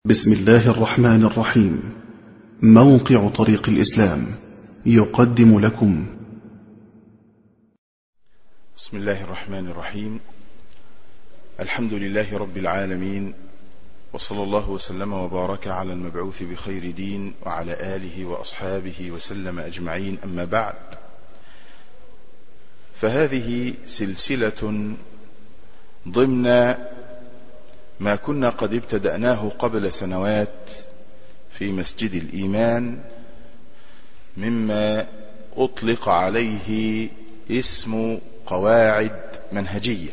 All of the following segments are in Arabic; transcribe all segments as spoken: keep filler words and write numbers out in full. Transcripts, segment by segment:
بسم الله الرحمن الرحيم. موقع طريق الإسلام يقدم لكم. بسم الله الرحمن الرحيم. الحمد لله رب العالمين، وصلى الله وسلم وبارك على المبعوث بخير دين وعلى آله وأصحابه وسلم أجمعين، أما بعد، فهذه سلسلة ضمن ما كنا قد ابتدأناه قبل سنوات في مسجد الإيمان، مما أطلق عليه اسم قواعد منهجية.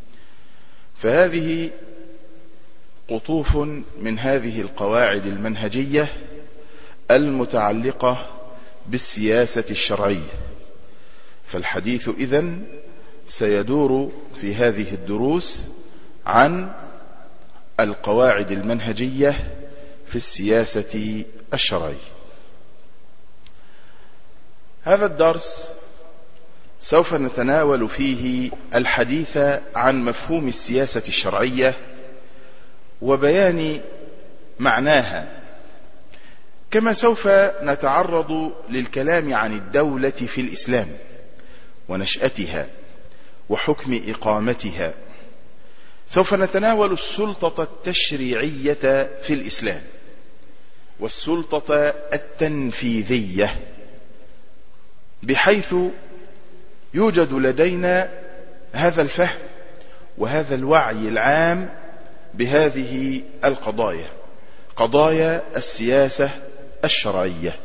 فهذه قطوف من هذه القواعد المنهجية المتعلقة بالسياسة الشرعية. فالحديث إذن سيدور في هذه الدروس عن القواعد المنهجية في السياسة الشرعية. هذا الدرس سوف نتناول فيه الحديث عن مفهوم السياسة الشرعية وبيان معناها، كما سوف نتعرض للكلام عن الدولة في الإسلام ونشأتها وحكم إقامتها. سوف نتناول السلطة التشريعية في الإسلام والسلطة التنفيذية، بحيث يوجد لدينا هذا الفهم وهذا الوعي العام بهذه القضايا، قضايا السياسة الشرعية.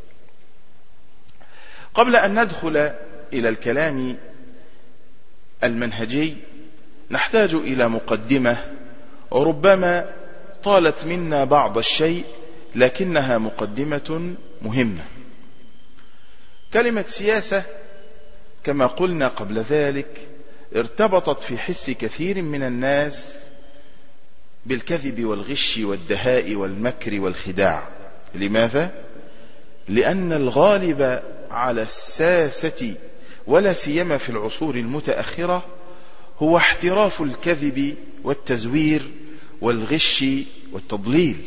قبل أن ندخل إلى الكلام المنهجي نحتاج إلى مقدمة، وربما طالت منا بعض الشيء لكنها مقدمة مهمة. كلمة سياسة كما قلنا قبل ذلك ارتبطت في حس كثير من الناس بالكذب والغش والدهاء والمكر والخداع. لماذا؟ لأن الغالب على الساسة ولا سيما في العصور المتأخرة هو احتراف الكذب والتزوير والغش والتضليل،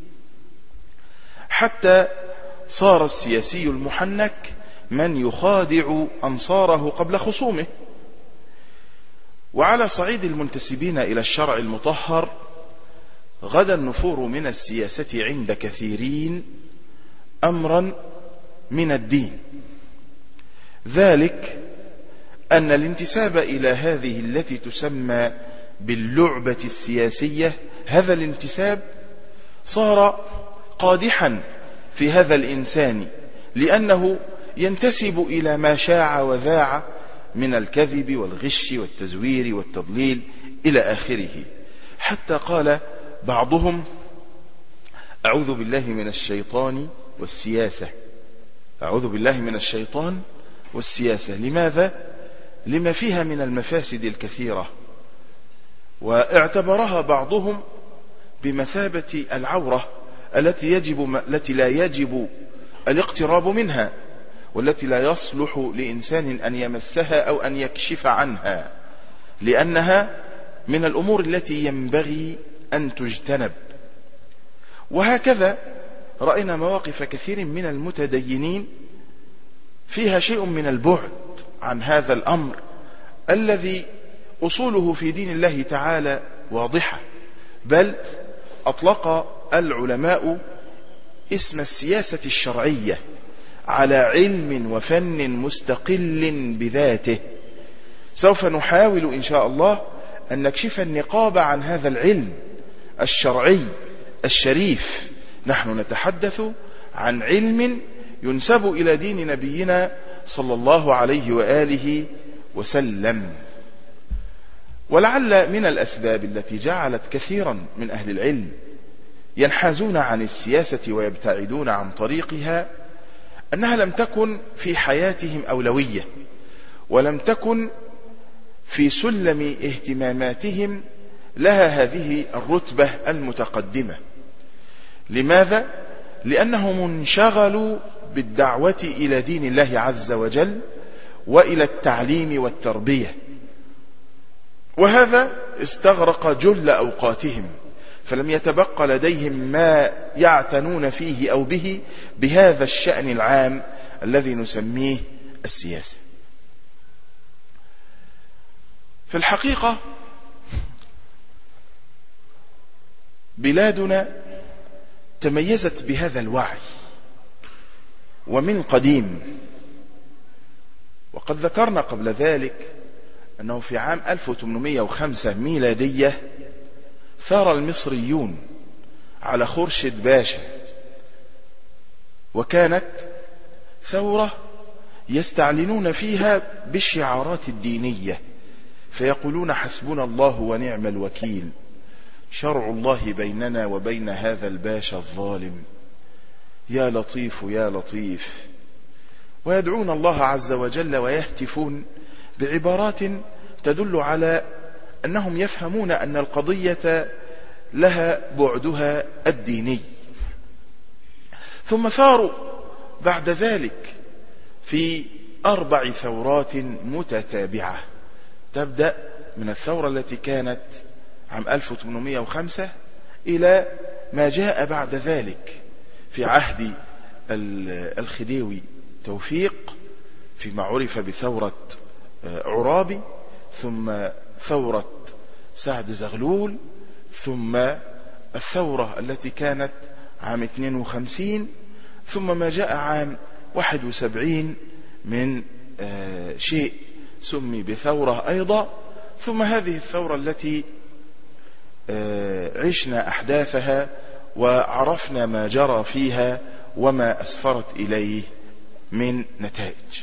حتى صار السياسي المحنك من يخادع أنصاره قبل خصومه. وعلى صعيد المنتسبين إلى الشرع المطهر غدا النفور من السياسة عند كثيرين أمرا من الدين، ذلك أن الانتساب إلى هذه التي تسمى باللعبة السياسية، هذا الانتساب صار قادحا في هذا الإنسان، لأنه ينتسب إلى ما شاع وذاع من الكذب والغش والتزوير والتضليل إلى آخره، حتى قال بعضهم: أعوذ بالله من الشيطان والسياسة. أعوذ بالله من الشيطان والسياسة. لماذا؟ لما فيها من المفاسد الكثيرة، واعتبرها بعضهم بمثابة العورة التي يجب التي لا يجب الاقتراب منها، والتي لا يصلح لإنسان أن يمسها أو أن يكشف عنها، لأنها من الأمور التي ينبغي أن تجتنب. وهكذا رأينا مواقف كثير من المتدينين فيها شيء من البعد عن هذا الأمر الذي أصوله في دين الله تعالى واضحة، بل أطلق العلماء اسم السياسة الشرعية على علم وفن مستقل بذاته. سوف نحاول إن شاء الله أن نكشف النقاب عن هذا العلم الشرعي الشريف. نحن نتحدث عن علم ينسب إلى دين نبينا صلى الله عليه وآله وسلم. ولعل من الأسباب التي جعلت كثيرا من أهل العلم ينحازون عن السياسة ويبتعدون عن طريقها أنها لم تكن في حياتهم أولوية، ولم تكن في سلم اهتماماتهم لها هذه الرتبة المتقدمة. لماذا؟ لأنهم انشغلوا بالدعوة إلى دين الله عز وجل وإلى التعليم والتربية، وهذا استغرق جل أوقاتهم، فلم يتبقى لديهم ما يعتنون فيه أو به بهذا الشأن العام الذي نسميه السياسة. في الحقيقة بلادنا تميزت بهذا الوعي ومن قديم، وقد ذكرنا قبل ذلك أنه في عام ألف وثمانمائة وخمسة ميلادية ثار المصريون على خورشيد باشا، وكانت ثورة يستعلنون فيها بالشعارات الدينية، فيقولون حسبنا الله ونعم الوكيل، شرع الله بيننا وبين هذا الباشا الظالم، يا لطيف يا لطيف، ويدعون الله عز وجل ويهتفون بعبارات تدل على أنهم يفهمون أن القضية لها بعدها الديني. ثم ثاروا بعد ذلك في أربع ثورات متتابعة، تبدأ من الثورة التي كانت عام ألف وثمانمائة وخمسة إلى ما جاء بعد ذلك في عهد الخديوي توفيق فيما عرف بثورة عرابي، ثم ثورة سعد زغلول، ثم الثورة التي كانت عام اثنين وخمسين، ثم ما جاء عام واحد وسبعين من شيء سمي بثورة أيضا، ثم هذه الثورة التي عشنا أحداثها وعرفنا ما جرى فيها وما أسفرت إليه من نتائج.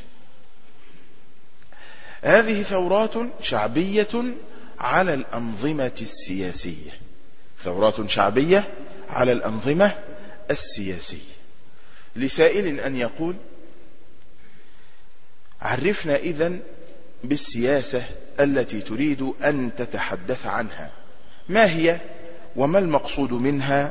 هذه ثورات شعبية على الأنظمة السياسية، ثورات شعبية على الأنظمة السياسية. لسائل أن يقول: عرفنا إذن بالسياسة التي تريد أن تتحدث عنها، ما هي وما المقصود منها،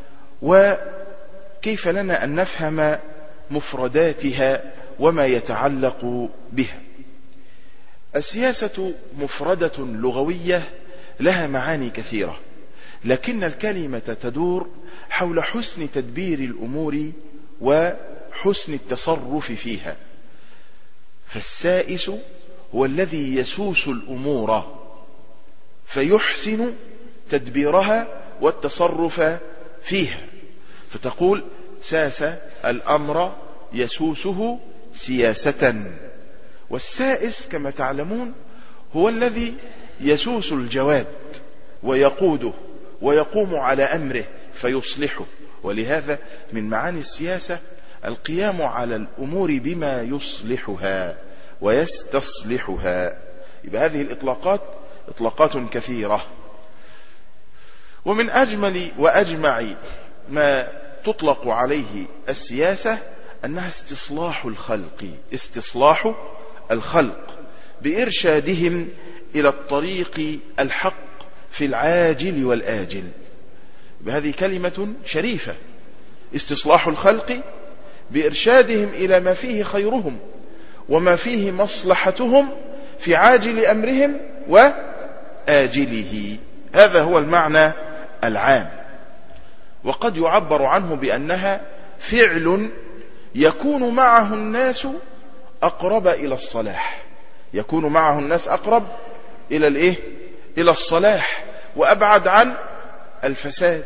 وكيف لنا أن نفهم مفرداتها وما يتعلق بها؟ السياسة مفردة لغوية لها معاني كثيرة، لكن الكلمة تدور حول حسن تدبير الأمور وحسن التصرف فيها. فالسائس هو الذي يسوس الأمور فيحسن تدبيرها والتصرف فيها، فتقول ساس الأمر يسوسه سياسة. والسائس كما تعلمون هو الذي يسوس الجواد ويقوده ويقوم على أمره فيصلحه. ولهذا من معاني السياسة القيام على الأمور بما يصلحها ويستصلحها. يبقى هذه الإطلاقات إطلاقات كثيرة، ومن أجمل وأجمع ما تطلق عليه السياسة أنها استصلاح الخلق، استصلاح الخلق بإرشادهم إلى الطريق الحق في العاجل والآجل. بهذه كلمة شريفة، استصلاح الخلق بإرشادهم إلى ما فيه خيرهم وما فيه مصلحتهم في عاجل أمرهم وآجله. هذا هو المعنى العام، وقد يعبر عنه بأنها فعل يكون معه الناس أقرب إلى الصلاح، يكون معه الناس أقرب إلى الإيه؟ إلى الصلاح وأبعد عن الفساد.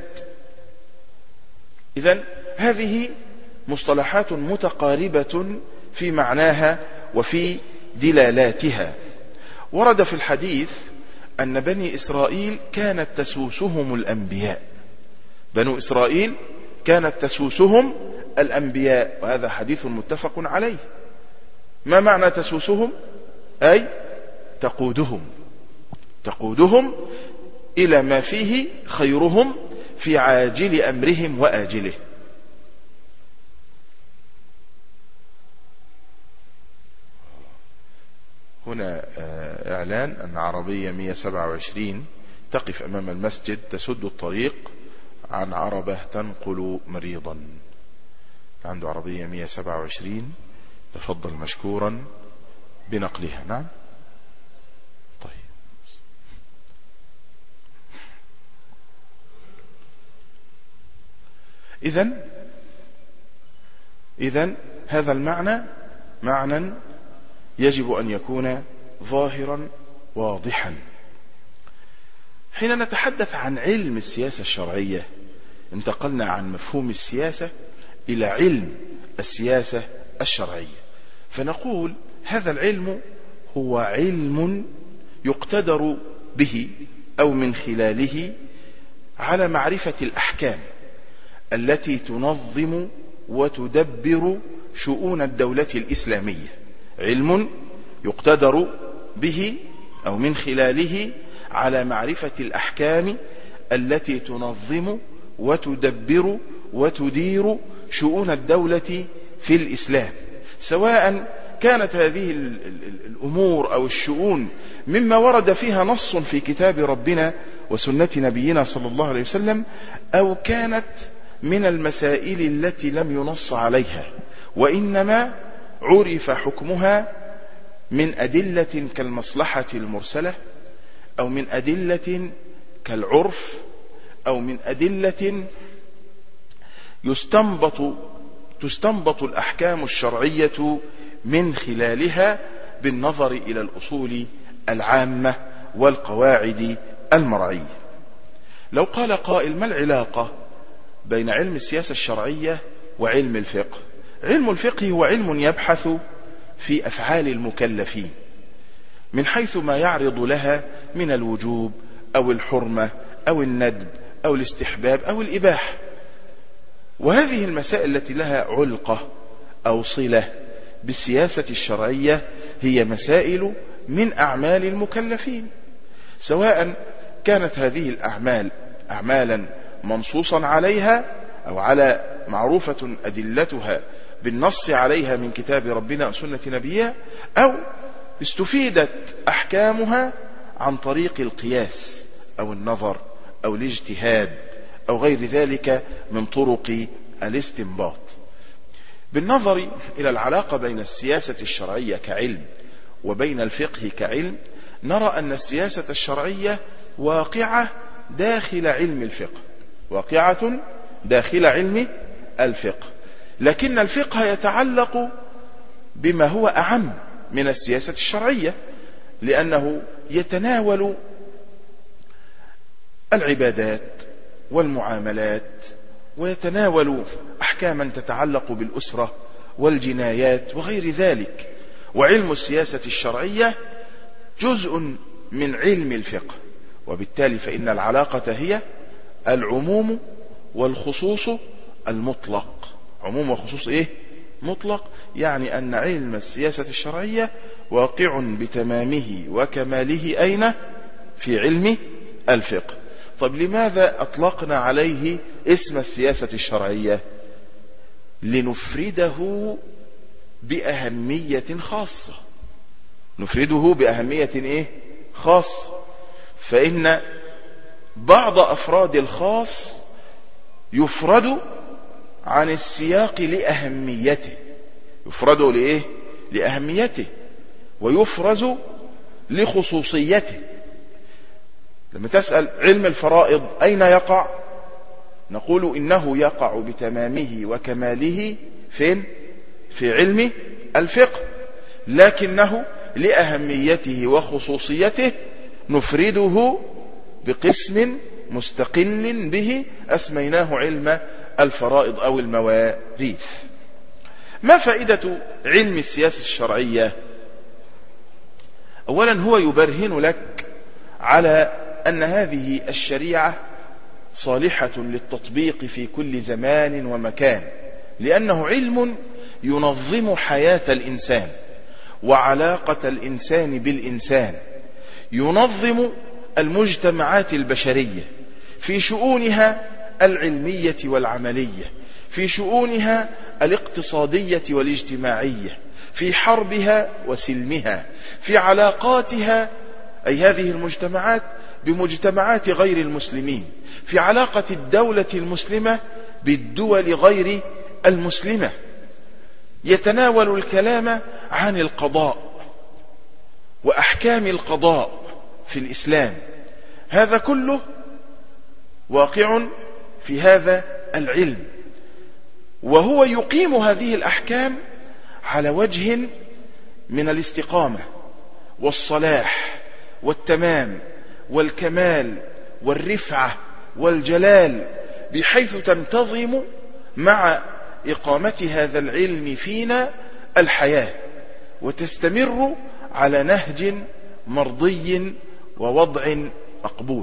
إذن هذه مصطلحات متقاربة في معناها وفي دلالاتها. ورد في الحديث أن بني إسرائيل كانت تسوسهم الأنبياء، بنو إسرائيل كانت تسوسهم الأنبياء، وهذا حديث متفق عليه. ما معنى تسوسهم؟ أي تقودهم، تقودهم إلى ما فيه خيرهم في عاجل أمرهم وآجله. هنا إعلان أن عربية مئة وسبعة وعشرين تقف أمام المسجد تسد الطريق عن عربة تنقل مريضا. عنده عربية مئة وسبعة وعشرين، تفضل مشكورا بنقلها. نعم، طيب. إذن إذن هذا المعنى معنى يجب أن يكون ظاهرا واضحا. حين نتحدث عن علم السياسة الشرعية انتقلنا عن مفهوم السياسة إلى علم السياسة الشرعية، فنقول هذا العلم هو علم يقتدر به أو من خلاله على معرفة الأحكام التي تنظم وتدبر شؤون الدولة الإسلامية، علم يقتدر به أو من خلاله على معرفة الأحكام التي تنظم وتدبر وتدير شؤون الدولة في الإسلام، سواء كانت هذه الأمور أو الشؤون مما ورد فيها نص في كتاب ربنا وسنة نبينا صلى الله عليه وسلم، أو كانت من المسائل التي لم ينص عليها وإنما عرف حكمها من أدلة كالمصلحة المرسلة، أو من أدلة كالعرف، أو من أدلة يستنبط تستنبط الأحكام الشرعية من خلالها بالنظر إلى الأصول العامة والقواعد المرعية. لو قال قائل: ما العلاقة بين علم السياسة الشرعية وعلم الفقه؟ علم الفقه هو علم يبحث في أفعال المكلفين من حيث ما يعرض لها من الوجوب أو الحرمة أو الندب أو الاستحباب أو الإباحة، وهذه المسائل التي لها علقة أو صلة بالسياسة الشرعية هي مسائل من أعمال المكلفين، سواء كانت هذه الأعمال أعمالا منصوصا عليها أو على معروفة أدلتها بالنص عليها من كتاب ربنا وسنة نبيه، أو استفيدت أحكامها عن طريق القياس أو النظر أو الاجتهاد أو غير ذلك من طرق الاستنباط. بالنظر إلى العلاقة بين السياسة الشرعية كعلم وبين الفقه كعلم، نرى أن السياسة الشرعية واقعة داخل علم الفقه، واقعة داخل علم الفقه، لكن الفقه يتعلق بما هو أعم من السياسة الشرعية، لأنه يتناول العبادات والمعاملات، ويتناول أحكاما تتعلق بالأسرة والجنايات وغير ذلك، وعلم السياسة الشرعية جزء من علم الفقه، وبالتالي فإن العلاقة هي العموم والخصوص المطلق. عموم وخصوص إيه؟ مطلق، يعني أن علم السياسة الشرعية واقع بتمامه وكماله أين؟ في علم الفقه. طب لماذا أطلقنا عليه اسم السياسة الشرعية؟ لنفرده بأهمية خاصة، نفرده بأهمية إيه؟ خاصة، فإن بعض أفراد الخاص يفرد عن السياق لأهميته، يفرد لإيه؟ لأهميته، ويفرز لخصوصيته. لما تسأل علم الفرائض أين يقع؟ نقول إنه يقع بتمامه وكماله فين؟ في علم الفقه، لكنه لأهميته وخصوصيته نفرده بقسم مستقل به أسميناه علم الفرائض أو المواريث. ما فائدة علم السياسة الشرعية؟ أولا هو يبرهن لك على أن هذه الشريعة صالحة للتطبيق في كل زمان ومكان، لأنه علم ينظم حياة الإنسان وعلاقة الإنسان بالإنسان، ينظم المجتمعات البشرية في شؤونها العلمية والعملية، في شؤونها الاقتصادية والاجتماعية، في حربها وسلمها، في علاقاتها أي هذه المجتمعات بمجتمعات غير المسلمين، في علاقة الدولة المسلمة بالدول غير المسلمة. يتناول الكلام عن القضاء وأحكام القضاء في الإسلام، هذا كله واقع في هذا العلم، وهو يقيم هذه الأحكام على وجه من الاستقامة والصلاح والتمام والكمال والرفعة والجلال، بحيث تنتظم مع إقامة هذا العلم فينا الحياة، وتستمر على نهج مرضي ووضع مقبول.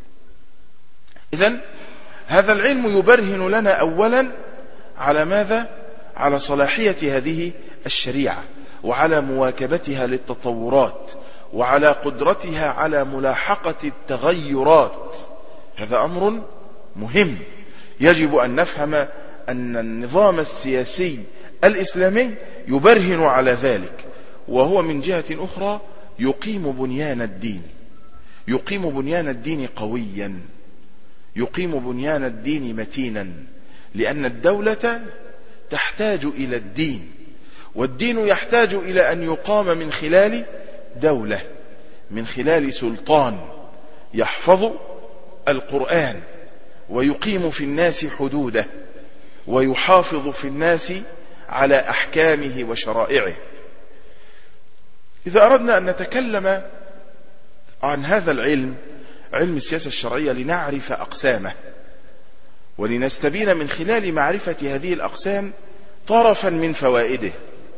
إذن هذا العلم يبرهن لنا أولا على ماذا؟ على صلاحية هذه الشريعة، وعلى مواكبتها للتطورات، وعلى قدرتها على ملاحقة التغيرات. هذا أمر مهم، يجب أن نفهم أن النظام السياسي الإسلامي يبرهن على ذلك، وهو من جهة أخرى يقيم بنيان الدين، يقيم بنيان الدين قويا، يقيم بنيان الدين متينا، لأن الدولة تحتاج إلى الدين، والدين يحتاج إلى أن يقام من خلال دولة، من خلال سلطان يحفظ القرآن ويقيم في الناس حدوده، ويحافظ في الناس على أحكامه وشرائعه. إذا أردنا أن نتكلم عن هذا العلم، علم السياسة الشرعية، لنعرف أقسامه، ولنستبين من خلال معرفة هذه الأقسام طرفا من فوائده.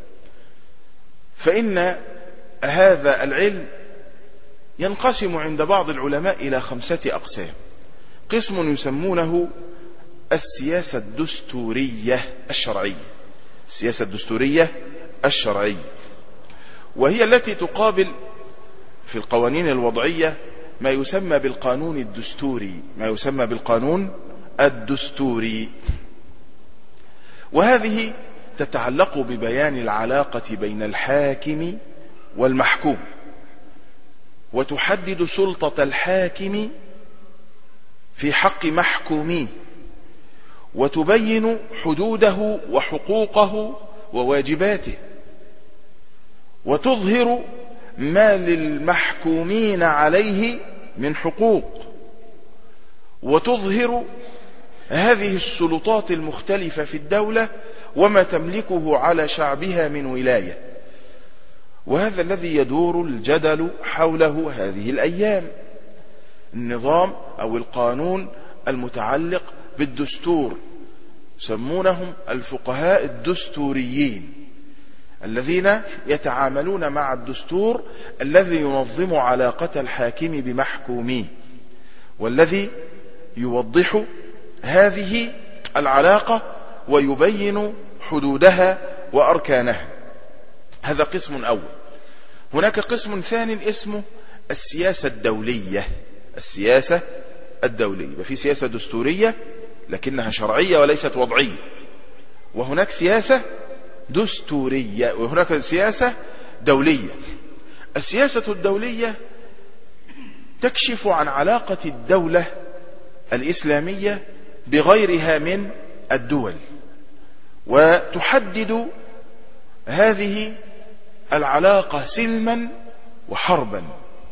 فإن هذا العلم ينقسم عند بعض العلماء إلى خمسة أقسام. قسم يسمونه السياسة الدستورية الشرعية، السياسة الدستورية الشرعية، وهي التي تقابل في القوانين الوضعية ما يسمى بالقانون الدستوري، ما يسمى بالقانون الدستوري. وهذه تتعلق ببيان العلاقة بين الحاكم والمحكوم، وتحدد سلطة الحاكم في حق محكوميه، وتبين حدوده وحقوقه وواجباته، وتظهر ما للمحكومين عليه من حقوق، وتظهر هذه السلطات المختلفة في الدولة وما تملكه على شعبها من ولاية. وهذا الذي يدور الجدل حوله هذه الأيام، النظام أو القانون المتعلق بالدستور، يسمونهم الفقهاء الدستوريين، الذين يتعاملون مع الدستور الذي ينظم علاقة الحاكم بمحكوميه، والذي يوضح هذه العلاقة ويبين حدودها وأركانها. هذا قسم أول. هناك قسم ثاني اسمه السياسة الدولية، السياسة الدولية. ففي سياسة دستورية لكنها شرعية وليست وضعية، وهناك سياسة دستورية، وهناك سياسة دولية. السياسة الدولية تكشف عن علاقة الدولة الإسلامية بغيرها من الدول، وتحدد هذه العلاقة سلما وحربا،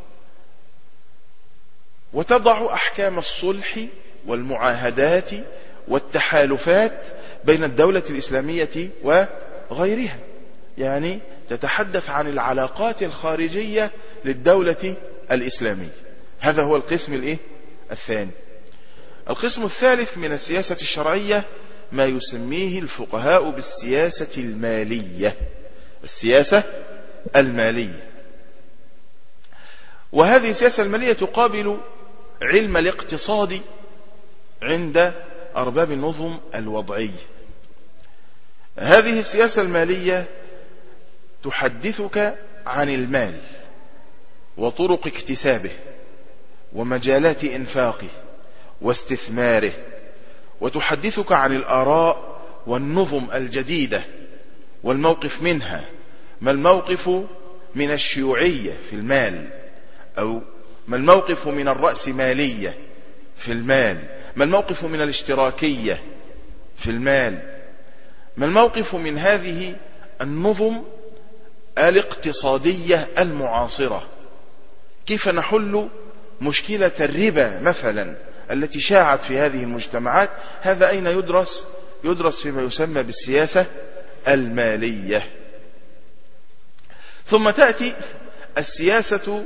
وتضع أحكام الصلح والمعاهدات والتحالفات بين الدولة الإسلامية وغيرها. يعني تتحدث عن العلاقات الخارجية للدولة الإسلامية. هذا هو القسم الإيه؟ الثاني. القسم الثالث من السياسة الشرعية ما يسميه الفقهاء بالسياسة المالية، السياسة المالية. وهذه السياسة المالية تقابل علم الاقتصاد عند أرباب النظم الوضعية. هذه السياسة المالية تحدثك عن المال وطرق اكتسابه ومجالات إنفاقه واستثماره، وتحدثك عن الآراء والنظم الجديدة والموقف منها. ما الموقف من الشيوعية في المال، أو ما الموقف من الرأسمالية في المال، ما الموقف من الاشتراكية في المال، ما الموقف من هذه النظم الاقتصادية المعاصرة، كيف نحل مشكلة الربا مثلا التي شاعت في هذه المجتمعات. هذا أين يدرس؟ يدرس فيما يسمى بالسياسة المالية. ثم تأتي السياسة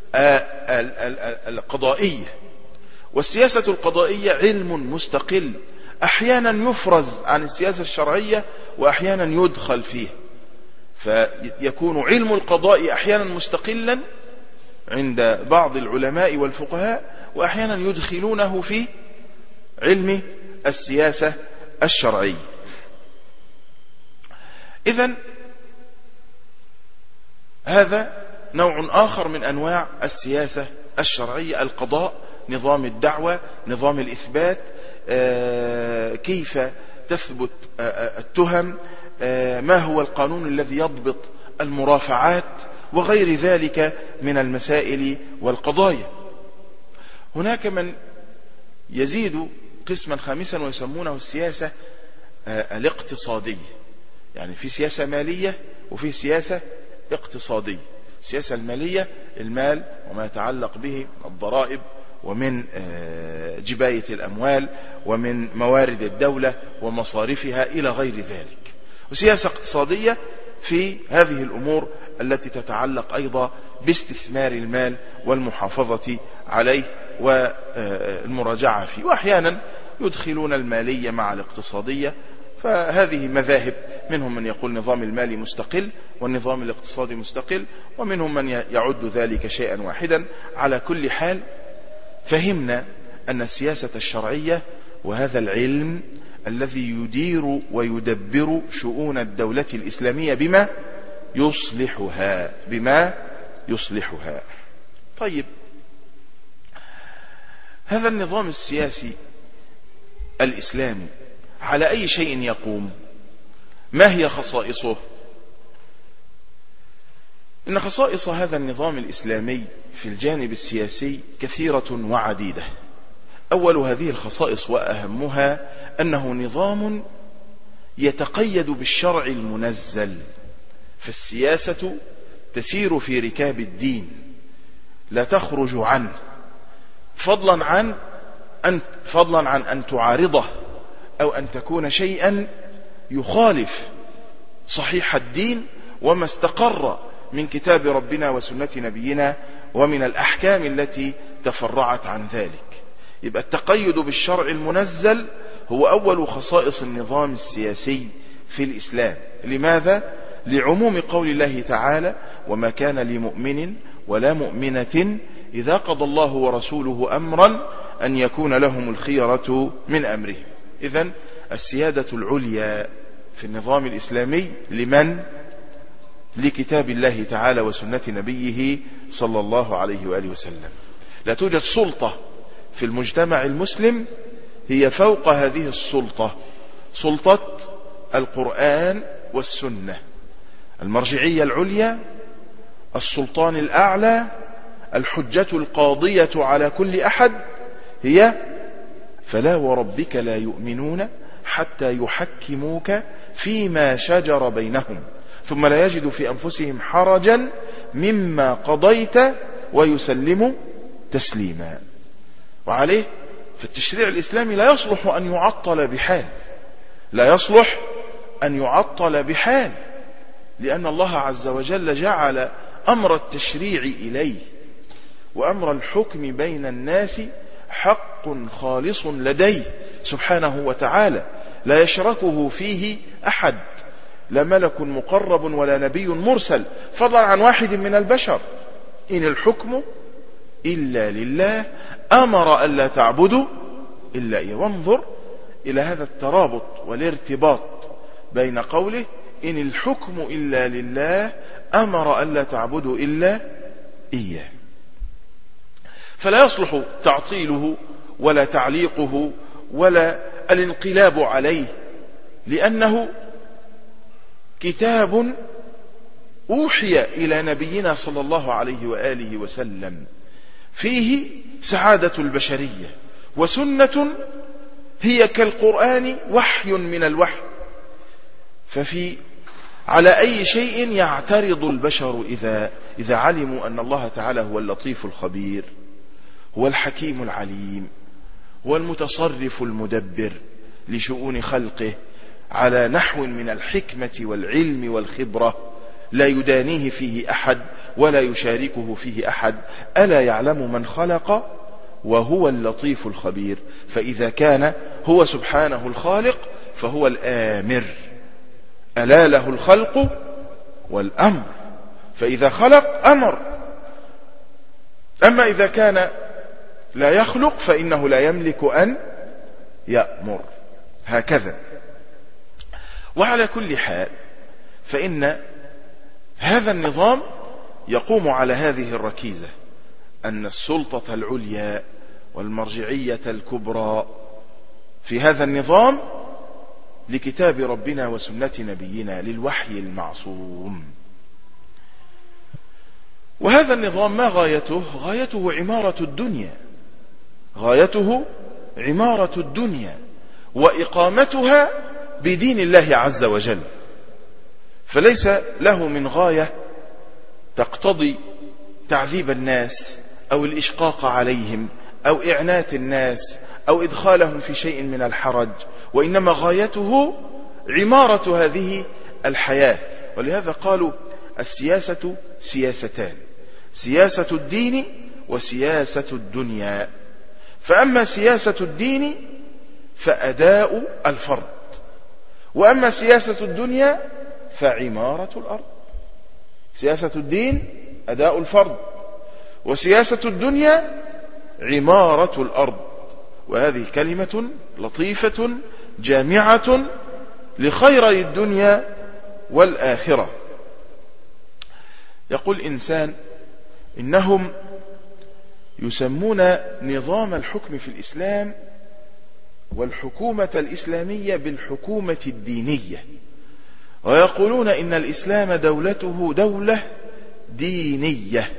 القضائية. والسياسة القضائية علم مستقل أحيانا يفرز عن السياسة الشرعية وأحيانا يدخل فيه، فيكون علم القضاء أحيانا مستقلا عند بعض العلماء والفقهاء، وأحيانا يدخلونه في علم السياسة الشرعية. إذن هذا نوع آخر من أنواع السياسة الشرعية، القضاء، نظام الدعوة، نظام الإثبات، كيف تثبت التهم، ما هو القانون الذي يضبط المرافعات، وغير ذلك من المسائل والقضايا. هناك من يزيد قسما خامسا ويسمونه السياسة الاقتصادية، يعني في سياسة مالية وفي سياسة اقتصادية. السياسة المالية المال وما يتعلق به من الضرائب ومن جباية الأموال ومن موارد الدولة ومصارفها إلى غير ذلك. وسياسة اقتصادية في هذه الأمور التي تتعلق أيضا باستثمار المال والمحافظة عليه والمراجعة فيه، وأحيانا يدخلون المالية مع الاقتصادية. فهذه مذاهب، منهم من يقول نظام المالي مستقل والنظام الاقتصادي مستقل، ومنهم من يعد ذلك شيئا واحدا. على كل حال فهمنا أن السياسة الشرعية وهذا العلم الذي يدير ويدبر شؤون الدولة الإسلامية بما يصلحها بما يصلحها. طيب، هذا النظام السياسي الإسلامي على أي شيء يقوم؟ ما هي خصائصه؟ إن خصائص هذا النظام الإسلامي في الجانب السياسي كثيرة وعديدة. أول هذه الخصائص وأهمها أنه نظام يتقيد بالشرع المنزل، فالسياسة تسير في ركاب الدين لا تخرج عنه، فضلا عن أن فضلا عن أن تعارضه أو أن تكون شيئا يخالف صحيح الدين وما استقر من كتاب ربنا وسنة نبينا ومن الأحكام التي تفرعت عن ذلك. يبقى التقيد بالشرع المنزل هو أول خصائص النظام السياسي في الإسلام. لماذا؟ لعموم قول الله تعالى: وما كان لمؤمن ولا مؤمنة إذا قضى الله ورسوله أمرا أن يكون لهم الخيرة من أمره. إذن السيادة العليا في النظام الإسلامي لمن؟ لكتاب الله تعالى وسنة نبيه صلى الله عليه وآله وسلم. لا توجد سلطة في المجتمع المسلم هي فوق هذه السلطة، سلطة القرآن والسنة، المرجعية العليا، السلطان الأعلى، الحجة القاضية على كل أحد، هي فلا وربك لا يؤمنون حتى يحكموك فيما شجر بينهم ثم لا يجدوا في أنفسهم حرجا مما قضيت ويسلموا تسليما. وعليه في التشريع الإسلامي لا يصلح أن يعطل بحال، لا يصلح أن يعطل بحال، لأن الله عز وجل جعل أمر التشريع إليه، وأمر الحكم بين الناس حق خالص لديه سبحانه وتعالى، لا يشركه فيه أحد، لا ملك مقرب ولا نبي مرسل، فضلا عن واحد من البشر. إن الحكم إلا لله أمر ألا تعبدوا إلا إياه. وانظر إلى هذا الترابط والارتباط بين قوله إن الحكم إلا لله أمر ألا تعبدوا إلا إياه. فلا يصلح تعطيله ولا تعليقه ولا الانقلاب عليه، لأنه كتاب أوحي إلى نبينا صلى الله عليه وآله وسلم فيه سعادة البشرية، وسنة هي كالقرآن وحي من الوحي. ففي على أي شيء يعترض البشر إذا, إذا علموا أن الله تعالى هو اللطيف الخبير، هو الحكيم العليم، هو المتصرف المدبر، لشؤون خلقه على نحو من الحكمة والعلم والخبرة لا يدانيه فيه أحد ولا يشاركه فيه أحد. ألا يعلم من خلق وهو اللطيف الخبير. فإذا كان هو سبحانه الخالق فهو الآمر، ألا له الخلق والأمر، فإذا خلق أمر. أما إذا كان لا يخلق فإنه لا يملك أن يأمر. هكذا. وعلى كل حال فإن هذا النظام يقوم على هذه الركيزة، أن السلطة العليا والمرجعية الكبرى في هذا النظام لكتاب ربنا وسنة نبينا، للوحي المعصوم. وهذا النظام ما غايته؟ غايته عمارة الدنيا، غايته عمارة الدنيا وإقامتها بدين الله عز وجل. فليس له من غاية تقتضي تعذيب الناس أو الإشقاق عليهم أو إعنات الناس أو إدخالهم في شيء من الحرج، وإنما غايته عمارة هذه الحياة. ولهذا قالوا السياسة سياستان: سياسة الدين وسياسة الدنيا. فأما سياسة الدين فأداء الفرد، وأما سياسة الدنيا فعمارة الأرض. سياسة الدين أداء الفرد، وسياسة الدنيا عمارة الأرض. وهذه كلمة لطيفة جامعة لخيري الدنيا والآخرة. يقول إنسان إنهم يسمون نظام الحكم في الإسلام والحكومة الإسلامية بالحكومة الدينية، ويقولون إن الإسلام دولته دولة دينية.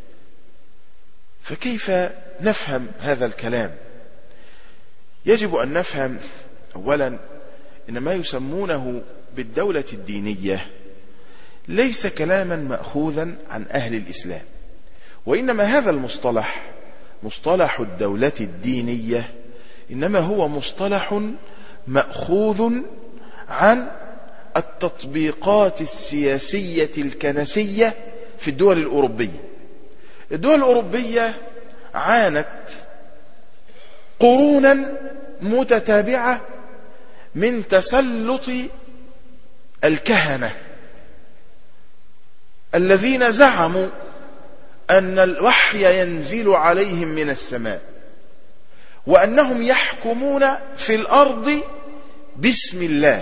فكيف نفهم هذا الكلام؟ يجب أن نفهم أولا إن ما يسمونه بالدولة الدينية ليس كلاما مأخوذا عن أهل الإسلام، وإنما هذا المصطلح مصطلح الدولة الدينية إنما هو مصطلح مأخوذ عن التطبيقات السياسية الكنسية في الدول الأوروبية. الدول الأوروبية عانت قرونا متتابعة من تسلط الكهنة الذين زعموا أن الوحي ينزل عليهم من السماء، وأنهم يحكمون في الأرض باسم الله،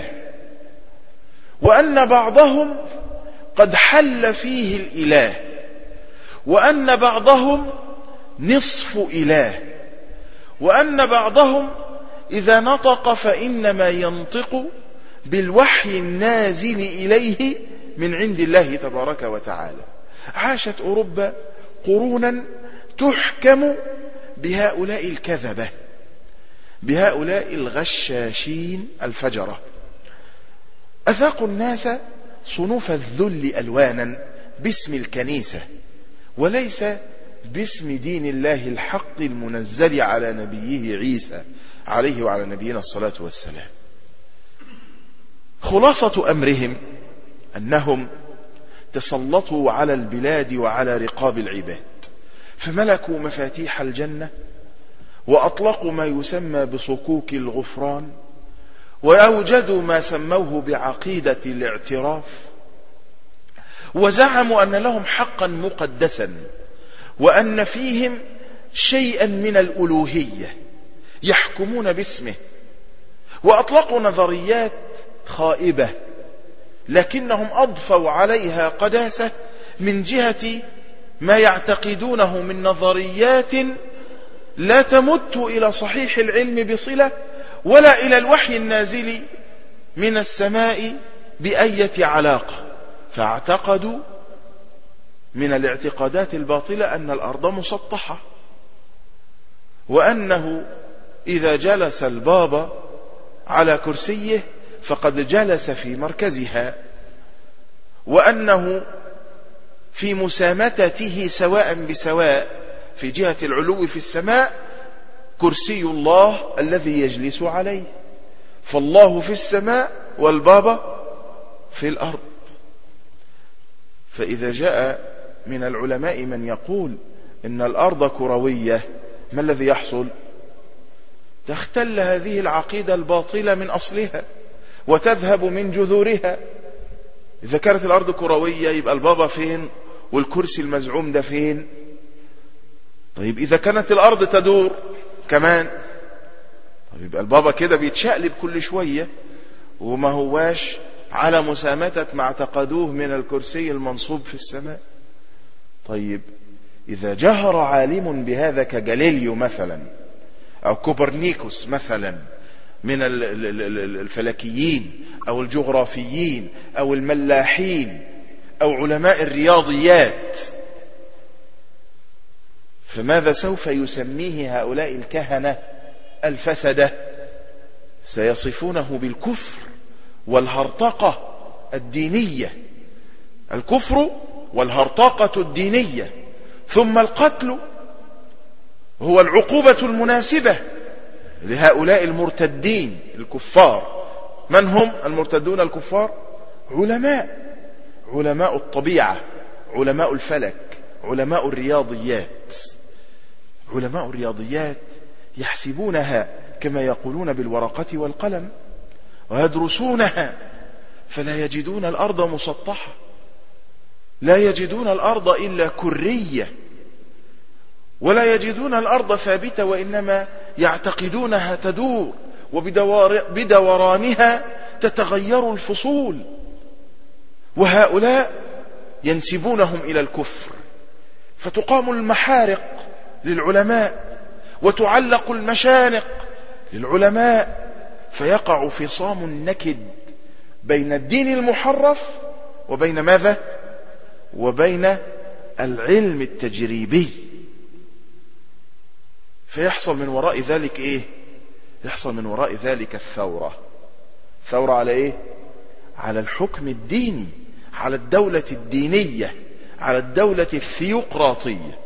وأن بعضهم قد حل فيه الإله، وأن بعضهم نصف إله، وأن بعضهم إذا نطق فإنما ينطق بالوحي النازل إليه من عند الله تبارك وتعالى. عاشت أوروبا قرونا تحكم بهؤلاء الكذبة، بهؤلاء الغشاشين الفجرة. أذاقوا الناس صنوف الذل ألوانا باسم الكنيسة، وليس باسم دين الله الحق المنزل على نبيه عيسى عليه وعلى نبينا الصلاة والسلام. خلاصة أمرهم أنهم تسلطوا على البلاد وعلى رقاب العباد، فملكوا مفاتيح الجنة، وأطلقوا ما يسمى بصكوك الغفران، وأوجدوا ما سموه بعقيدة الاعتراف، وزعموا أن لهم حقا مقدسا، وأن فيهم شيئا من الألوهية يحكمون باسمه. وأطلقوا نظريات خائبة لكنهم أضفوا عليها قداسة من جهة ما يعتقدونه من نظريات لا تمت إلى صحيح العلم بصلة ولا إلى الوحي النازل من السماء بأية علاقة. فاعتقدوا من الاعتقادات الباطلة أن الأرض مسطحة، وأنه إذا جلس البابا على كرسيه فقد جلس في مركزها، وأنه في مسامتته سواء بسواء في جهة العلو في السماء كرسي الله الذي يجلس عليه، فالله في السماء والبابا في الأرض. فإذا جاء من العلماء من يقول إن الأرض كروية، ما الذي يحصل؟ تختل هذه العقيدة الباطلة من أصلها وتذهب من جذورها. إذا كانت الأرض كروية يبقى البابا فين والكرسي المزعوم ده فين؟ طيب إذا كانت الأرض تدور كمان، طيب يبقى البابا كده بيتشقلب كل شوية وما هواش على مسامتة ما اعتقدوه من الكرسي المنصوب في السماء. طيب إذا جهر عالم بهذا كجاليليو مثلا أو كوبرنيكوس مثلا من الفلكيين أو الجغرافيين أو الملاحين أو علماء الرياضيات، فماذا سوف يسميه هؤلاء الكهنة الفسدة؟ سيصفونه بالكفر والهرطقة الدينية، الكفر والهرطقة الدينية. ثم القتل هو العقوبة المناسبة لهؤلاء المرتدين الكفار. من هم المرتدون الكفار؟ علماء علماء الطبيعة، علماء الفلك، علماء الرياضيات. علماء الرياضيات يحسبونها كما يقولون بالورقة والقلم ويدرسونها، فلا يجدون الأرض مسطحة، لا يجدون الأرض إلا كرية، ولا يجدون الأرض ثابتة، وإنما يعتقدونها تدور وبدورانها تتغير الفصول. وهؤلاء ينسبونهم إلى الكفر، فتقام المحارق للعلماء وتعلق المشانق للعلماء، فيقع فصام نكد بين الدين المحرف وبين ماذا؟ وبين العلم التجريبي. فيحصل من وراء ذلك ايه؟ يحصل من وراء ذلك الثورة. ثورة على ايه؟ على الحكم الديني، على الدولة الدينية، على الدولة الثيوقراطية.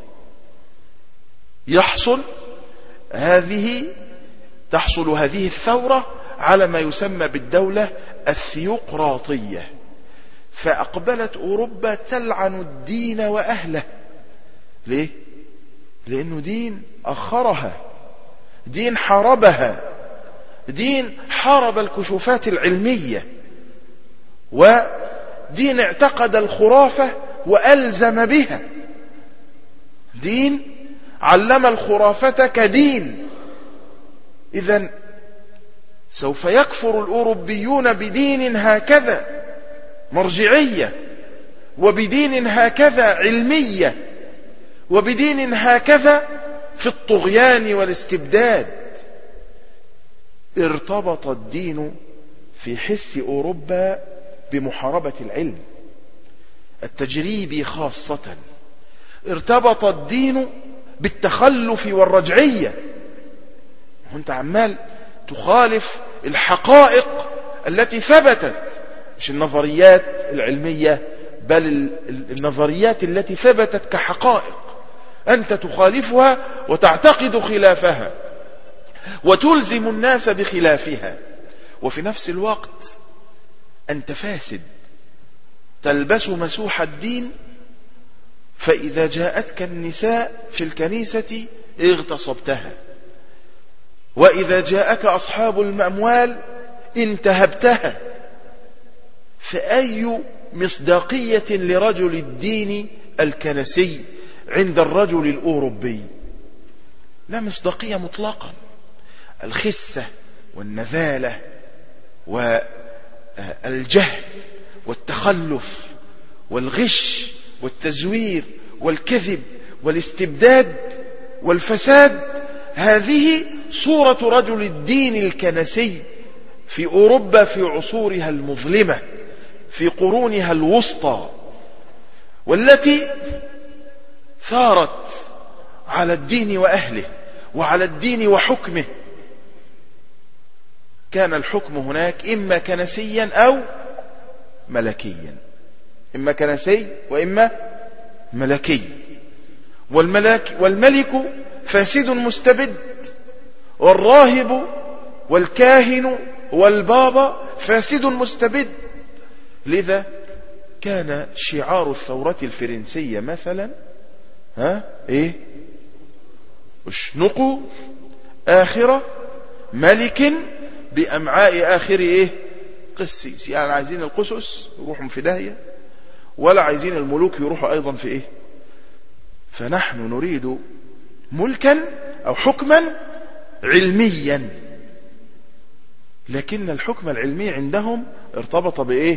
يحصل هذه تحصل هذه الثورة على ما يسمى بالدولة الثيوقراطية. فأقبلت أوروبا تلعن الدين وأهله. ليه؟ لأنه دين أخرها، دين حاربها، دين حارب الكشوفات العلمية، ودين اعتقد الخرافة وألزم بها، دين علم الخرافة كدين. إذن سوف يكفر الأوروبيون بدين هكذا مرجعية، وبدين هكذا علمية، وبدين هكذا في الطغيان والاستبداد. ارتبط الدين في حس أوروبا بمحاربة العلم التجريبي خاصة، ارتبط الدين بالتخلف والرجعية. وانت عمال تخالف الحقائق التي ثبتت، مش النظريات العلمية بل النظريات التي ثبتت كحقائق، أنت تخالفها وتعتقد خلافها وتلزم الناس بخلافها. وفي نفس الوقت أنت فاسد، تلبس مسوح الدين، فإذا جاءتك النساء في الكنيسة اغتصبتها، وإذا جاءك أصحاب الأموال انتهبتها. فأي مصداقية لرجل الدين الكنسي عند الرجل الأوروبي؟ لا مصداقية مطلقا. الخسة والنذالة والجهل والتخلف والغش والتزوير والكذب والاستبداد والفساد، هذه صورة رجل الدين الكنسي في أوروبا في عصورها المظلمة، في قرونها الوسطى، والتي ثارت على الدين وأهله وعلى الدين وحكمه. كان الحكم هناك إما كنسيا أو ملكيا، إما كنسي وإما ملكي. والملك والملك فاسد مستبد، والراهب والكاهن والبابا فاسد مستبد. لذا كان شعار الثورة الفرنسية مثلا ها ايه اشنقوا آخر ملك بأمعاء آخر ايه قسيس. يعني عايزين القسس يروحوا في داهية، ولا عايزين الملوك يروحوا ايضا في ايه. فنحن نريد ملكا او حكما علميا، لكن الحكم العلمي عندهم ارتبط بايه؟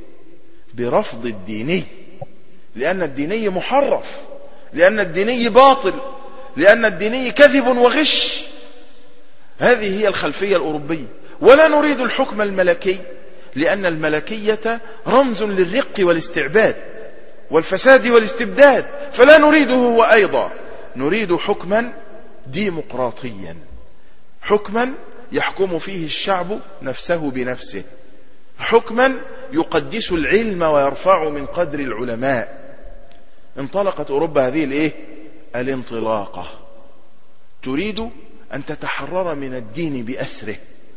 برفض الديني، لان الديني محرف، لان الديني باطل، لان الديني كذب وغش. هذه هي الخلفية الأوروبية. ولا نريد الحكم الملكي، لأن الملكية رمز للرق والاستعباد والفساد والاستبداد، فلا نريده هو أيضا. نريد حكما ديمقراطيا، حكما يحكم فيه الشعب نفسه بنفسه، حكما يقدس العلم ويرفع من قدر العلماء. انطلقت أوروبا هذه الايه الانطلاقة، تريد أن تتحرر من الدين بأسره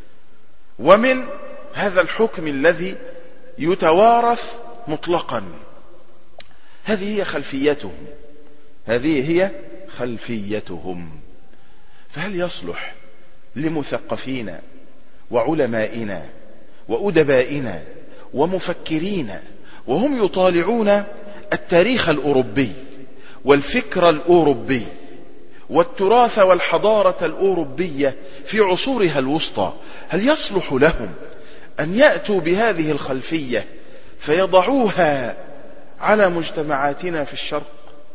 ومن هذا الحكم الذي يتوارث مطلقا. هذه هي خلفيتهم، هذه هي خلفيتهم. فهل يصلح لمثقفين وعلمائنا وأدبائنا ومفكرين وهم يطالعون التاريخ الأوروبي والفكر الأوروبي والتراث والحضارة الأوروبية في عصورها الوسطى، هل يصلح لهم أن يأتوا بهذه الخلفية فيضعوها على مجتمعاتنا في الشرق؟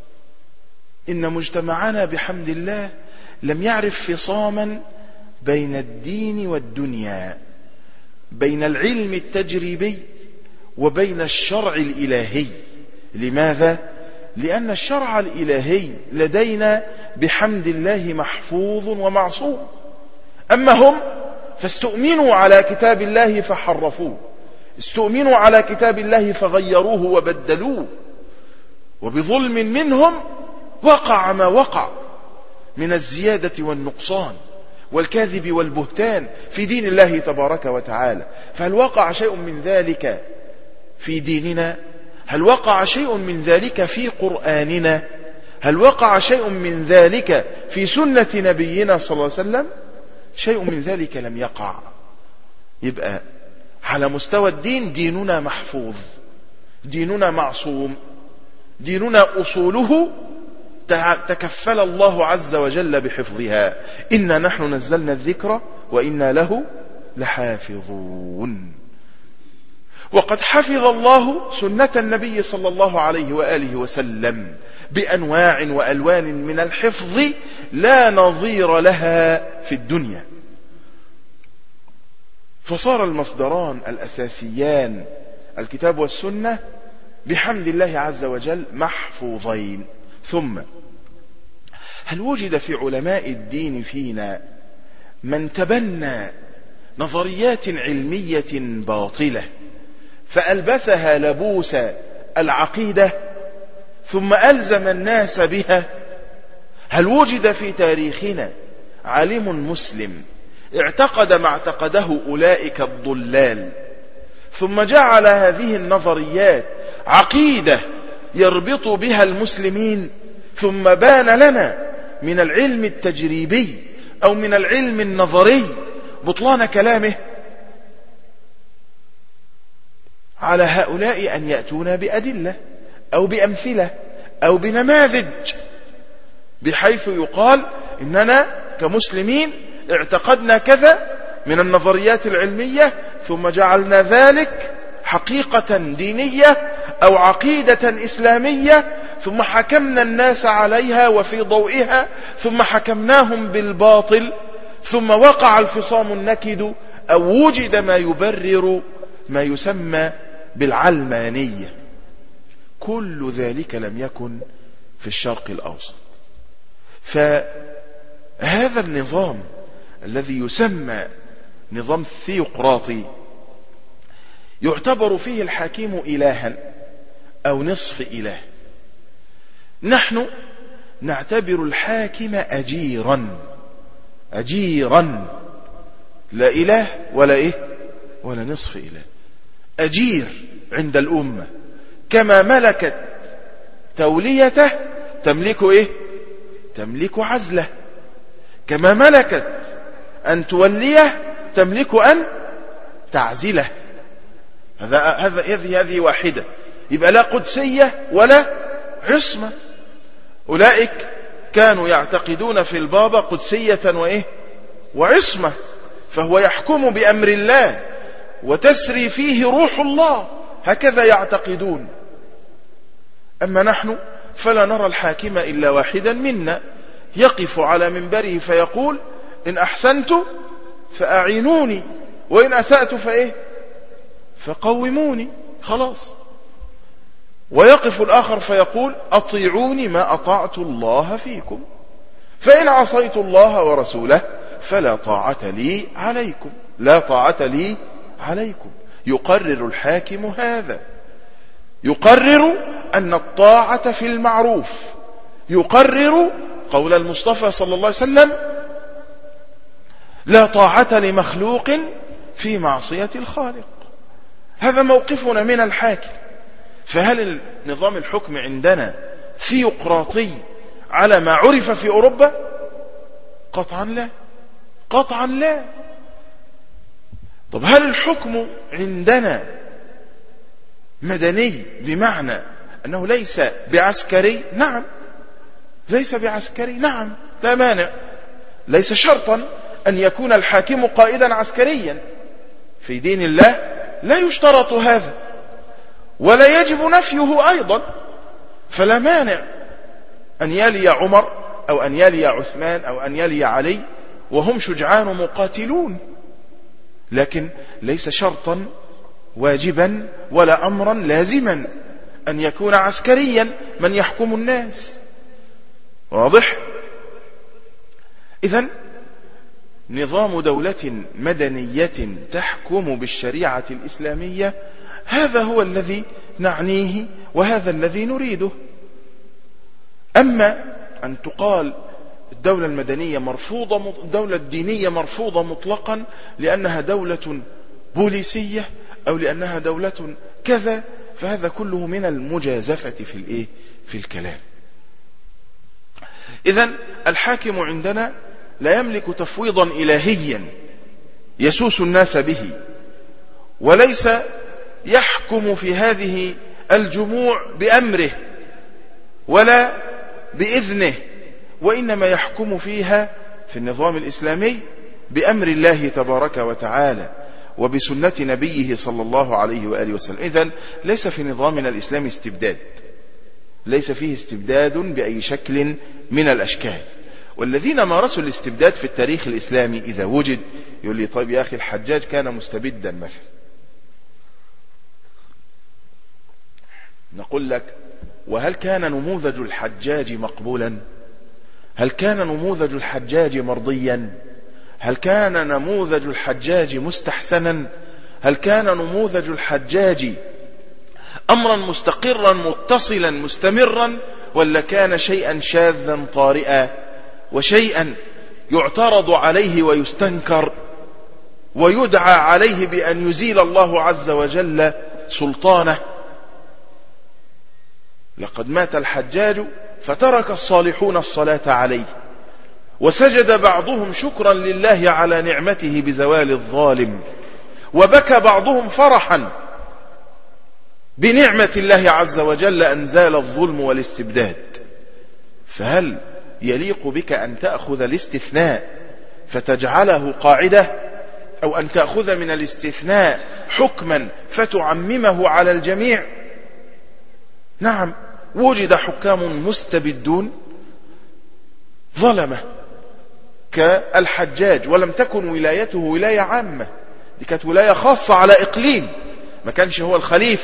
إن مجتمعنا بحمد الله لم يعرف فصاما بين الدين والدنيا، بين العلم التجريبي وبين الشرع الإلهي. لماذا؟ لأن الشرع الإلهي لدينا بحمد الله محفوظ ومعصوم، أما هم فاستؤمنوا على كتاب الله فحرفوه، استؤمنوا على كتاب الله فغيروه وبدلوه، وبظلم منهم وقع ما وقع من الزيادة والنقصان والكذب والبهتان في دين الله تبارك وتعالى. فهل وقع شيء من ذلك في ديننا؟ هل وقع شيء من ذلك في قرآننا؟ هل وقع شيء من ذلك في سنة نبينا صلى الله عليه وسلم؟ شيء من ذلك لم يقع. يبقى على مستوى الدين ديننا محفوظ، ديننا معصوم، ديننا أصوله تكفل الله عز وجل بحفظها. إنا نحن نزلنا الذكر وإنا له لحافظون. وقد حفظ الله سنة النبي صلى الله عليه وآله وسلم بأنواع وألوان من الحفظ لا نظير لها في الدنيا، فصار المصدران الأساسيان الكتاب والسنة بحمد الله عز وجل محفوظين. ثم هل وجد في علماء الدين فينا من تبنى نظريات علمية باطلة فألبسها لبوس العقيدة ثم ألزم الناس بها؟ هل وجد في تاريخنا عالم مسلم اعتقد ما اعتقده أولئك الضلال ثم جعل هذه النظريات عقيدة يربط بها المسلمين، ثم بان لنا من العلم التجريبي أو من العلم النظري بطلان كلامه؟ على هؤلاء أن يأتون بأدلة أو بأمثلة أو بنماذج، بحيث يقال إننا كمسلمين اعتقدنا كذا من النظريات العلمية ثم جعلنا ذلك حقيقة دينية أو عقيدة إسلامية، ثم حكمنا الناس عليها وفي ضوئها، ثم حكمناهم بالباطل، ثم وقع الفصام النكد أو وجد ما يبرر ما يسمى بالعلمانية. كل ذلك لم يكن في الشرق الأوسط. فهذا النظام الذي يسمى نظام ثيوقراطي يعتبر فيه الحاكم إلها أو نصف إله. نحن نعتبر الحاكم أجيرا، أجيرا لا إله ولا إيه ولا نصف إله. أجير عند الأمة كما ملكت توليته تملك إيه؟ تملك عزله. كما ملكت أن توليه تملك أن تعزله. هذا هذا هذه هذه واحدة. يبقى لا قدسية ولا عصمة. أولئك كانوا يعتقدون في البابا قدسية وإيه؟ وعصمة، فهو يحكم بأمر الله وتسري فيه روح الله، هكذا يعتقدون. أما نحن فلا نرى الحاكم إلا واحدا منا يقف على منبره فيقول إن أحسنت فأعينوني وإن أسأت فإيه؟ فقوموني، خلاص. ويقف الآخر فيقول أطيعوني ما أطعت الله فيكم، فإن عصيت الله ورسوله فلا طاعة لي عليكم، لا طاعة لي عليكم. يقرر الحاكم هذا، يقرر أن الطاعة في المعروف، يقرر قول المصطفى صلى الله عليه وسلم لا طاعة لمخلوق في معصية الخالق. هذا موقفنا من الحاكم. فهل نظام الحكم عندنا ثيوقراطي على ما عرف في أوروبا؟ قطعا لا، قطعا لا. طب هل الحكم عندنا مدني بمعنى أنه ليس بعسكري؟ نعم، ليس بعسكري، نعم، لا مانع. ليس شرطا أن يكون الحاكم قائدا عسكريا، في دين الله لا يشترط هذا ولا يجب نفيه أيضا. فلا مانع أن يلي عمر أو أن يلي عثمان أو أن يلي علي وهم شجعان مقاتلون، لكن ليس شرطا واجبا ولا أمرا لازما أن يكون عسكريا من يحكم الناس. واضح؟ إذن نظام دولة مدنية تحكم بالشريعة الإسلامية هذا هو الذي نعنيه وهذا الذي نريده. أما أن تقال الدولة المدنية مرفوضة، الدولة الدينية مرفوضة مطلقا لأنها دولة بوليسية أو لأنها دولة كذا، فهذا كله من المجازفة في الإيه؟ في الكلام. إذن الحاكم عندنا لا يملك تفويضا إلهيا يسوس الناس به، وليس يحكم في هذه الجموع بأمره ولا بإذنه، وإنما يحكم فيها في النظام الإسلامي بأمر الله تبارك وتعالى وبسنة نبيه صلى الله عليه وآله وسلم. إذن ليس في نظامنا الإسلامي استبداد، ليس فيه استبداد بأي شكل من الأشكال. والذين مارسوا الاستبداد في التاريخ الإسلامي إذا وجد يقول لي طيب يا أخي الحجاج كان مستبدا مثلا، نقول لك وهل كان نموذج الحجاج مقبولا؟ هل كان نموذج الحجاج مرضيا؟ هل كان نموذج الحجاج مستحسنا؟ هل كان نموذج الحجاج أمرا مستقرا متصلا مستمرا، ولا كان شيئا شاذا طارئا وشيئا يعترض عليه ويستنكر ويدعى عليه بأن يزيل الله عز وجل سلطانه؟ لقد مات الحجاج فترك الصالحون الصلاة عليه، وسجد بعضهم شكرا لله على نعمته بزوال الظالم، وبكى بعضهم فرحا بنعمة الله عز وجل أن زال الظلم والاستبداد. فهل يليق بك أن تأخذ الاستثناء فتجعله قاعدة، أو أن تأخذ من الاستثناء حكما فتعممه على الجميع؟ نعم، وجد حكام مستبدون ظلمة كالحجاج، ولم تكن ولايته ولاية عامة، دي كانت ولاية خاصة على إقليم، ما كانش هو الخليفة.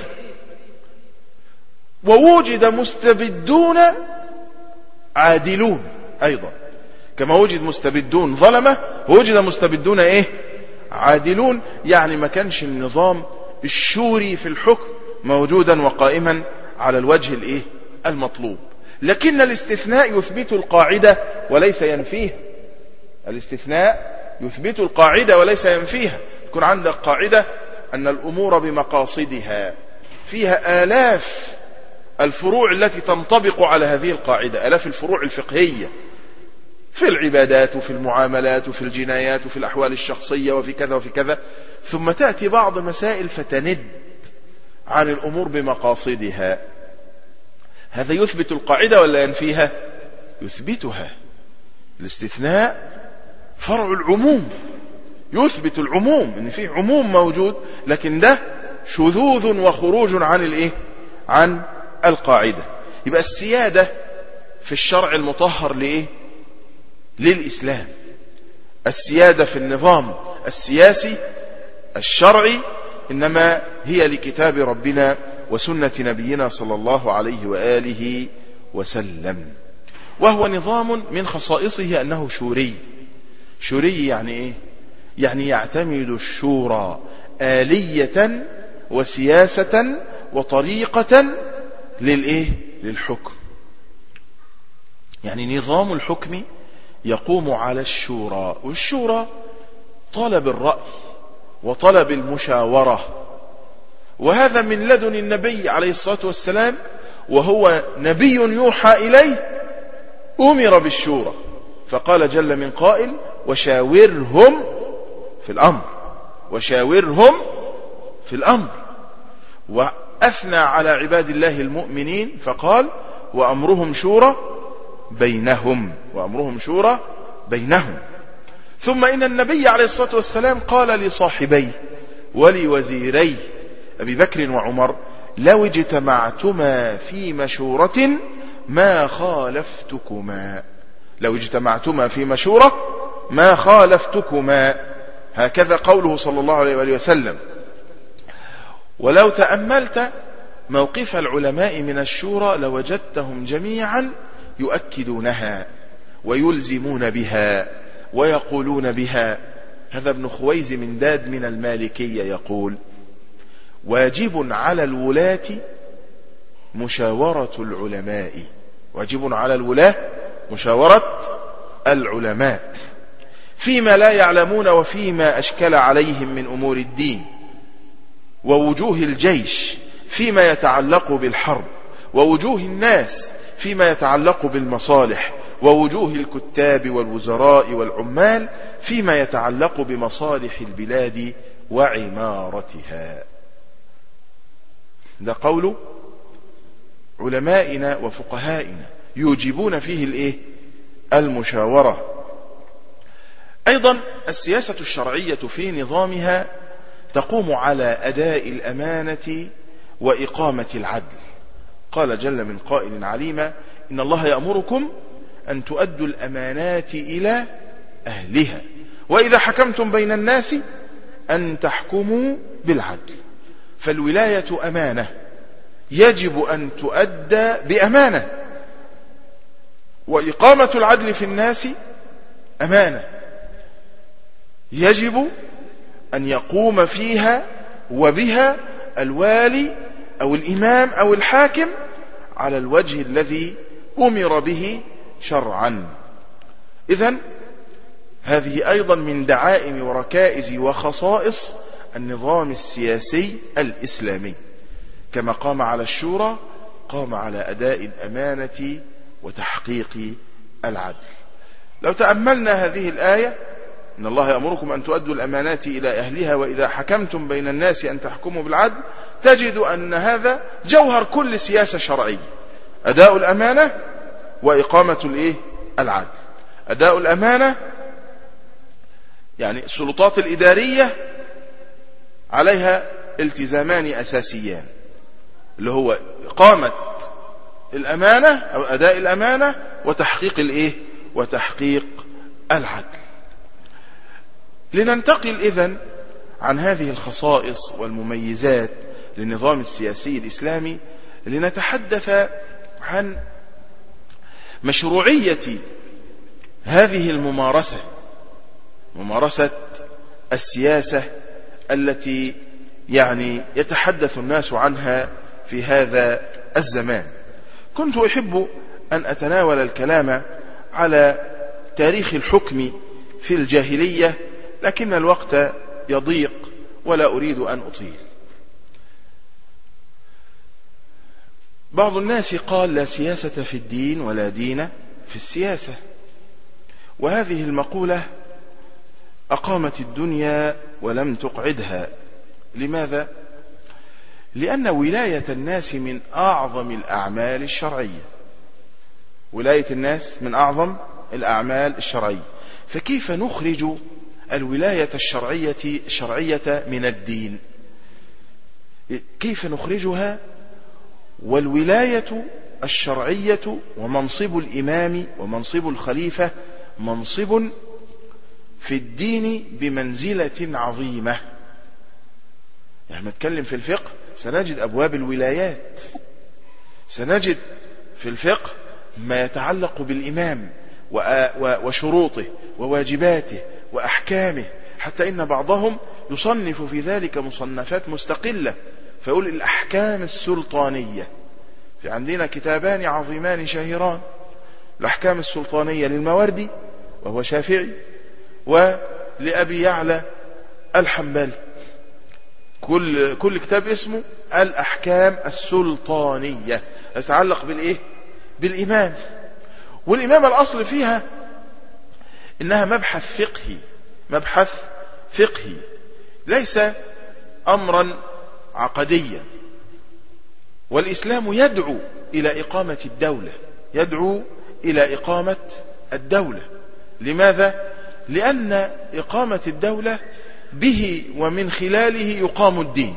ووجد مستبدون عادلون أيضا، كما وجد مستبدون ظلمة ووجد مستبدون إيه؟ عادلون. يعني ما كانش النظام الشوري في الحكم موجودا وقائما على الوجه الإيه؟ المطلوب. لكن الاستثناء يثبت القاعدة وليس ينفيها. الاستثناء يثبت القاعدة وليس ينفيها. يكون عندك قاعدة أن الأمور بمقاصدها فيها آلاف الفروع التي تنطبق على هذه القاعدة، آلاف الفروع الفقهية في العبادات وفي المعاملات وفي الجنايات وفي الأحوال الشخصية وفي كذا وفي كذا، ثم تأتي بعض مسائل فتند عن الأمور بمقاصدها. هذا يثبت القاعدة ولا ينفيها؟ يثبتها. الاستثناء فرع العموم، يثبت العموم، ان فيه عموم موجود، لكن ده شذوذ وخروج عن الايه؟ عن القاعدة. يبقى السيادة في الشرع المطهر لإيه؟ للإسلام. السيادة في النظام السياسي الشرعي إنما هي لكتاب ربنا وسنة نبينا صلى الله عليه وآله وسلم، وهو نظام من خصائصه أنه شوري. شوري يعني إيه؟ يعني يعتمد الشورى آلية وسياسة وطريقة للإيه؟ للحكم. يعني نظام الحكم يقوم على الشورى، والشورى طلب الرأي وطلب المشاورة، وهذا من لدن النبي عليه الصلاة والسلام، وهو نبي يوحى إليه أمر بالشورى، فقال جل من قائل وشاورهم في الأمر، وشاورهم في الأمر. وأثنى على عباد الله المؤمنين فقال وأمرهم شورى بينهم، وأمرهم شورى بينهم. ثم إن النبي عليه الصلاة والسلام قال لصاحبيه ولوزيريه أبي بكر وعمر لو اجتمعتما في مشورة ما خالفتكما، لو اجتمعتما في مشورة ما خالفتكما، هكذا قوله صلى الله عليه وآله وسلم. ولو تأملت موقف العلماء من الشورى لوجدتهم جميعا يؤكدونها ويلزمون بها ويقولون بها. هذا ابن خويز من داد من المالكية يقول واجب على الولاة مشاورة العلماء، واجب على الولاة مشاورة العلماء فيما لا يعلمون وفيما أشكل عليهم من أمور الدين ووجوه الجيش فيما يتعلق بالحرب، ووجوه الناس فيما يتعلق بالمصالح، ووجوه الكتاب والوزراء والعمال فيما يتعلق بمصالح البلاد وعمارتها. ده قول علمائنا وفقهائنا يوجبون فيه الايه؟ المشاورة. أيضا السياسة الشرعية في نظامها تقوم على أداء الأمانة وإقامة العدل. قال جل من قائل عليما إن الله يأمركم أن تؤدوا الأمانات إلى أهلها وإذا حكمتم بين الناس أن تحكموا بالعدل. فالولاية أمانة يجب أن تؤدى بأمانة، وإقامة العدل في الناس أمانة يجب أن يقوم فيها وبها الوالي أو الإمام أو الحاكم على الوجه الذي أمر به شرعا. إذن هذه أيضا من دعائم وركائز وخصائص النظام السياسي الإسلامي، كما قام على الشورى قام على أداء الأمانة وتحقيق العدل. لو تأملنا هذه الآية إن الله يأمركم أن تؤدوا الأمانات إلى أهلها وإذا حكمتم بين الناس أن تحكموا بالعدل، تجد أن هذا جوهر كل سياسة شرعية، أداء الأمانة وإقامة الإيه؟ العدل. أداء الأمانة يعني السلطات الإدارية عليها التزامان أساسيان، اللي هو إقامة الأمانة أو أداء الأمانة وتحقيق الإيه؟ وتحقيق العدل. لننتقل إذن عن هذه الخصائص والمميزات للنظام السياسي الإسلامي لنتحدث عن مشروعية هذه الممارسة، ممارسة السياسة التي يعني يتحدث الناس عنها في هذا الزمان. كنت أحب أن أتناول الكلام على تاريخ الحكم في الجاهلية، لكن الوقت يضيق ولا أريد أن أطيل. بعض الناس قال لا سياسة في الدين ولا دين في السياسة، وهذه المقولة أقامت الدنيا ولم تقعدها. لماذا؟ لأن ولاية الناس من أعظم الأعمال الشرعية. ولاية الناس من أعظم الأعمال الشرعية، فكيف نخرج الولاية الشرعية الشرعية من الدين؟ كيف نخرجها والولاية الشرعية ومنصب الإمام ومنصب الخليفة منصب في الدين بمنزلة عظيمة؟ يعني نتكلم في الفقه سنجد أبواب الولايات، سنجد في الفقه ما يتعلق بالإمام وشروطه وواجباته وأحكامه، حتى إن بعضهم يصنف في ذلك مصنفات مستقلة فيقول الأحكام السلطانية. في عندنا كتابان عظيمان شهيران، الأحكام السلطانية للماوردي وهو شافعي، ولأبي يعلى الحنبلي. كل كل كتاب اسمه الأحكام السلطانية، يتعلق بالإيه؟ بالإمام. والإمام الأصل فيها إنها مبحث فقهي، مبحث فقهي ليس أمرا عقديا. والإسلام يدعو إلى إقامة الدولة، يدعو إلى إقامة الدولة. لماذا؟ لأن إقامة الدولة به ومن خلاله يقام الدين،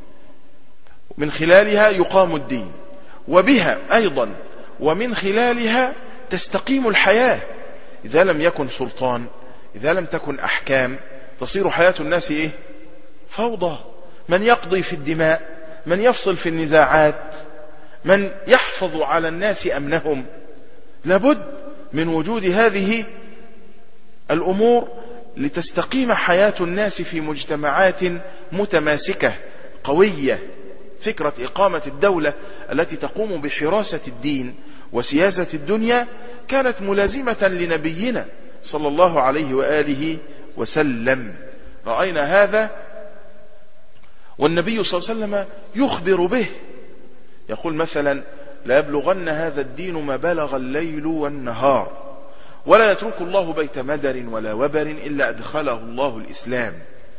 من خلالها يقام الدين، وبها أيضا ومن خلالها تستقيم الحياة. إذا لم يكن سلطان، إذا لم تكن أحكام، تصير حياة الناس إيه؟ فوضى. من يقضي في الدماء، من يفصل في النزاعات، من يحفظ على الناس أمنهم. لابد من وجود هذه الأمور لتستقيم حياة الناس في مجتمعات متماسكة قوية. فكرة إقامة الدولة التي تقوم بحراسة الدين وسياسة الدنيا كانت ملازمة لنبينا صلى الله عليه وآله وسلم. رأينا هذا والنبي صلى الله عليه وسلم يخبر به، يقول مثلا لا يبلغن هذا الدين ما بلغ الليل والنهار، ولا يترك الله بيت مدر ولا وبر إلا أدخله الله الإسلام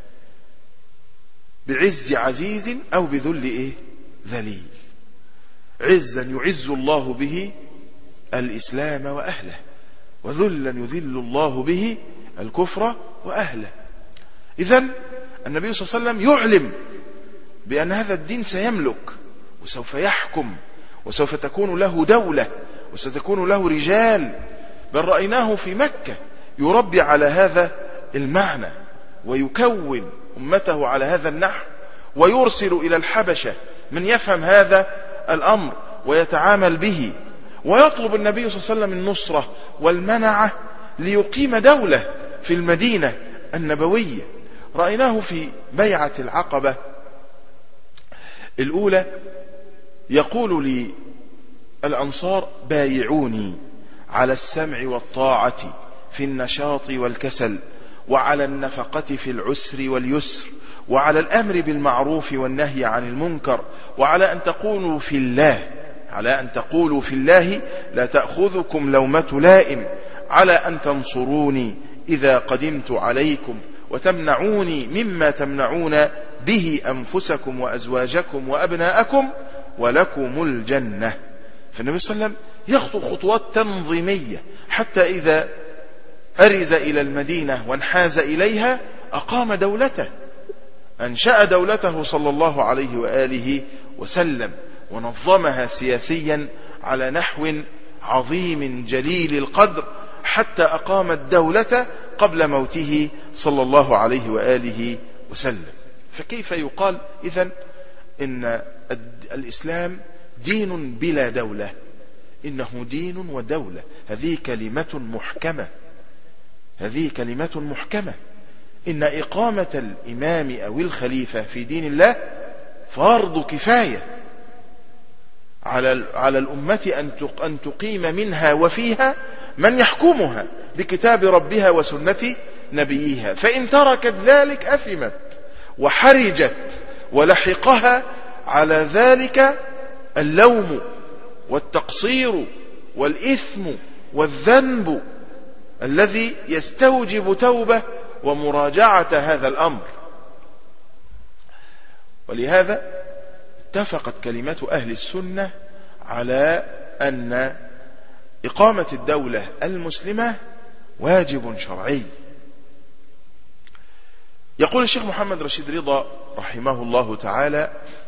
بعز عزيز أو بذل إيه؟ ذليل. عزا يعز الله به الإسلام وأهله، وذلا يذل الله به الكفر وأهله. إذن النبي صلى الله عليه وسلم يعلم بأن هذا الدين سيملك وسوف يحكم وسوف تكون له دولة وستكون له رجال. بل رأيناه في مكة يربي على هذا المعنى ويكون أمته على هذا النحو، ويرسل إلى الحبشة من يفهم هذا الأمر ويتعامل به، ويطلب النبي صلى الله عليه وسلم النصرة والمنعة ليقيم دولة في المدينة النبوية. رأيناه في بيعة العقبة الأولى يقول للأنصار بايعوني على السمع والطاعة في النشاط والكسل، وعلى النفقة في العسر واليسر، وعلى الأمر بالمعروف والنهي عن المنكر، وعلى أن تقولوا في الله، على أن تقولوا في الله لا تأخذكم لومة لائم، على أن تنصروني إذا قدمت عليكم، وتمنعوني مما تمنعون به أنفسكم وأزواجكم وأبناءكم، ولكم الجنة. فالنبي صلى الله عليه وسلم يخطو خطوات تنظيمية حتى إذا أرز إلى المدينة وانحاز إليها أقام دولته، أنشأ دولته صلى الله عليه وآله وسلم، ونظمها سياسيا على نحو عظيم جليل القدر حتى أقام الدولة قبل موته صلى الله عليه وآله وسلم. فكيف يقال إذن إن الإسلام دين بلا دولة؟ إنه دين ودولة. هذه كلمة محكمة، هذه كلمة محكمة. إن إقامة الإمام أو الخليفة في دين الله فرض كفاية على على الأمة أن تقيم منها وفيها من يحكمها بكتاب ربها وسنة نبيها، فإن تركت ذلك أثمت وحرجت ولحقها على ذلك اللوم والتقصير والإثم والذنب الذي يستوجب توبة ومراجعة هذا الأمر. ولهذا اتفقت كلمة أهل السنة على أن إقامة الدولة المسلمة واجب شرعي. يقول الشيخ محمد رشيد رضا رحمه الله تعالى: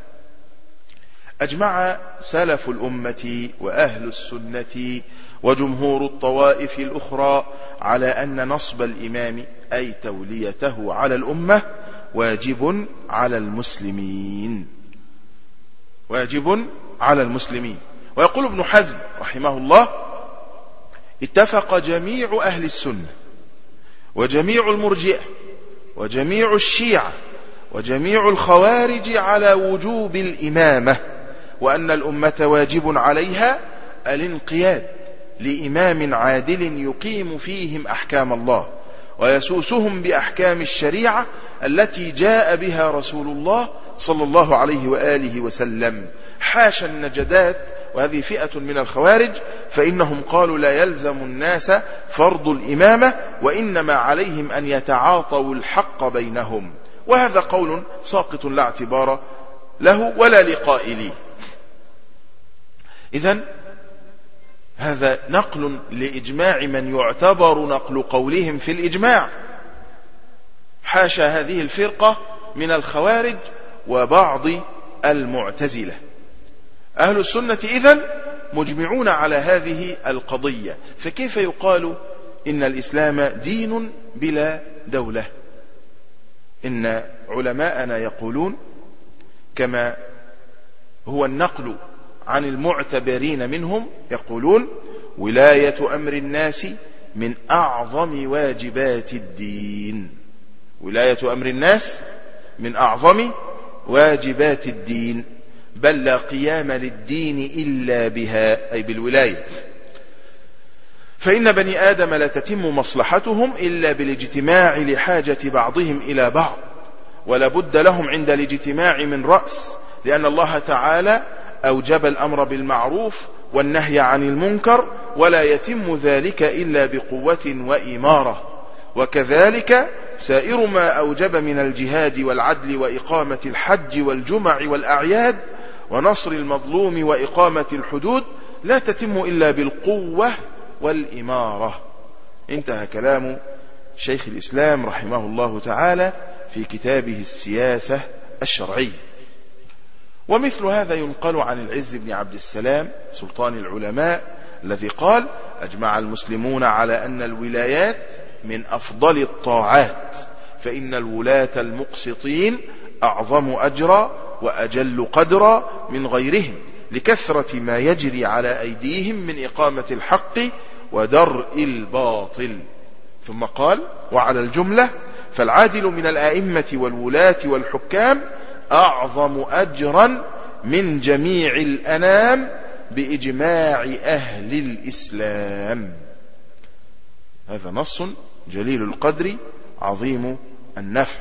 أجمع سلف الأمة وأهل السنة وجمهور الطوائف الأخرى على أن نصب الإمام أي توليته على الأمة واجب على المسلمين، واجب على المسلمين. ويقول ابن حزم رحمه الله: اتفق جميع أهل السنة وجميع المرجئة وجميع الشيعة وجميع الخوارج على وجوب الإمامة، وأن الأمة واجب عليها الانقياد لإمام عادل يقيم فيهم أحكام الله ويسوسهم بأحكام الشريعة التي جاء بها رسول الله صلى الله عليه وآله وسلم. حاشا النجدات، وهذه فئة من الخوارج، فإنهم قالوا لا يلزم الناس فرض الإمامة، وإنما عليهم أن يتعاطوا الحق بينهم. وهذا قول ساقط لا اعتبار له ولا لقائليه. إذن هذا نقل لإجماع من يعتبر نقل قولهم في الإجماع. حاشا هذه الفرقة من الخوارج وبعض المعتزلة. أهل السنة إذن مجمعون على هذه القضية. فكيف يقال إن الإسلام دين بلا دولة؟ إن علماءنا يقولون كما هو النقل عن المعتبرين منهم، يقولون: ولاية أمر الناس من أعظم واجبات الدين. ولاية أمر الناس من أعظم واجبات الدين، بل لا قيام للدين إلا بها، أي بالولاية. فإن بني آدم لا تتم مصلحتهم إلا بالاجتماع لحاجة بعضهم إلى بعض، ولا بد لهم عند الاجتماع من رأس، لأن الله تعالى أوجب الأمر بالمعروف والنهي عن المنكر، ولا يتم ذلك إلا بقوة وإمارة. وكذلك سائر ما أوجب من الجهاد والعدل وإقامة الحج والجمع والأعياد ونصر المظلوم وإقامة الحدود لا تتم إلا بالقوة والإمارة. انتهى كلام شيخ الإسلام رحمه الله تعالى في كتابه السياسة الشرعية. ومثل هذا ينقل عن العز بن عبد السلام سلطان العلماء الذي قال: أجمع المسلمون على أن الولايات من أفضل الطاعات، فإن الولاة المقسطين أعظم أجرا وأجل قدرا من غيرهم، لكثرة ما يجري على أيديهم من إقامة الحق ودرء الباطل. ثم قال: وعلى الجملة فالعادل من الآئمة والولاة والحكام أعظم أجرا من جميع الأنام بإجماع أهل الإسلام. هذا نص جليل القدر عظيم النفع.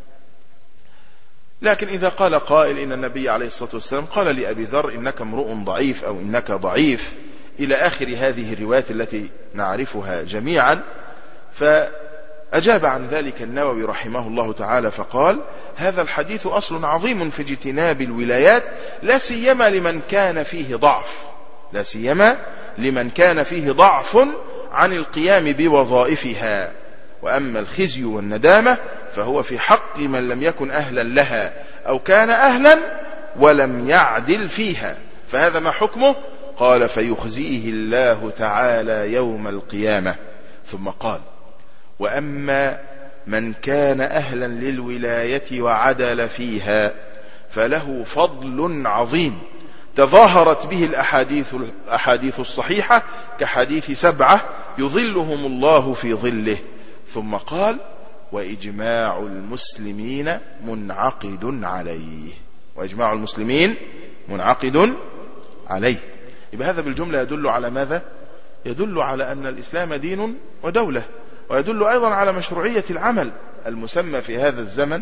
لكن إذا قال قائل إن النبي عليه الصلاة والسلام قال لأبي ذر: إنك امرؤ ضعيف، أو إنك ضعيف، إلى آخر هذه الروايات التي نعرفها جميعا، فأجاب عن ذلك النووي رحمه الله تعالى فقال: هذا الحديث أصل عظيم في اجتناب الولايات، لا سيما لمن كان فيه ضعف لا سيما لمن كان فيه ضعف عن القيام بوظائفها. وأما الخزي والندامة فهو في حق من لم يكن أهلا لها، أو كان أهلا ولم يعدل فيها، فهذا ما حكمه؟ قال: فيخزيه الله تعالى يوم القيامة. ثم قال: وأما من كان أهلا للولاية وعدل فيها فله فضل عظيم تظاهرت به الأحاديث, الأحاديث الصحيحة، كحديث سبعة يظلهم الله في ظله. ثم قال: وإجماع المسلمين منعقد عليه. وإجماع المسلمين منعقد عليه. يبقى هذا بالجملة يدل على ماذا؟ يدل على أن الإسلام دين ودولة، ويدل أيضا على مشروعية العمل المسمى في هذا الزمن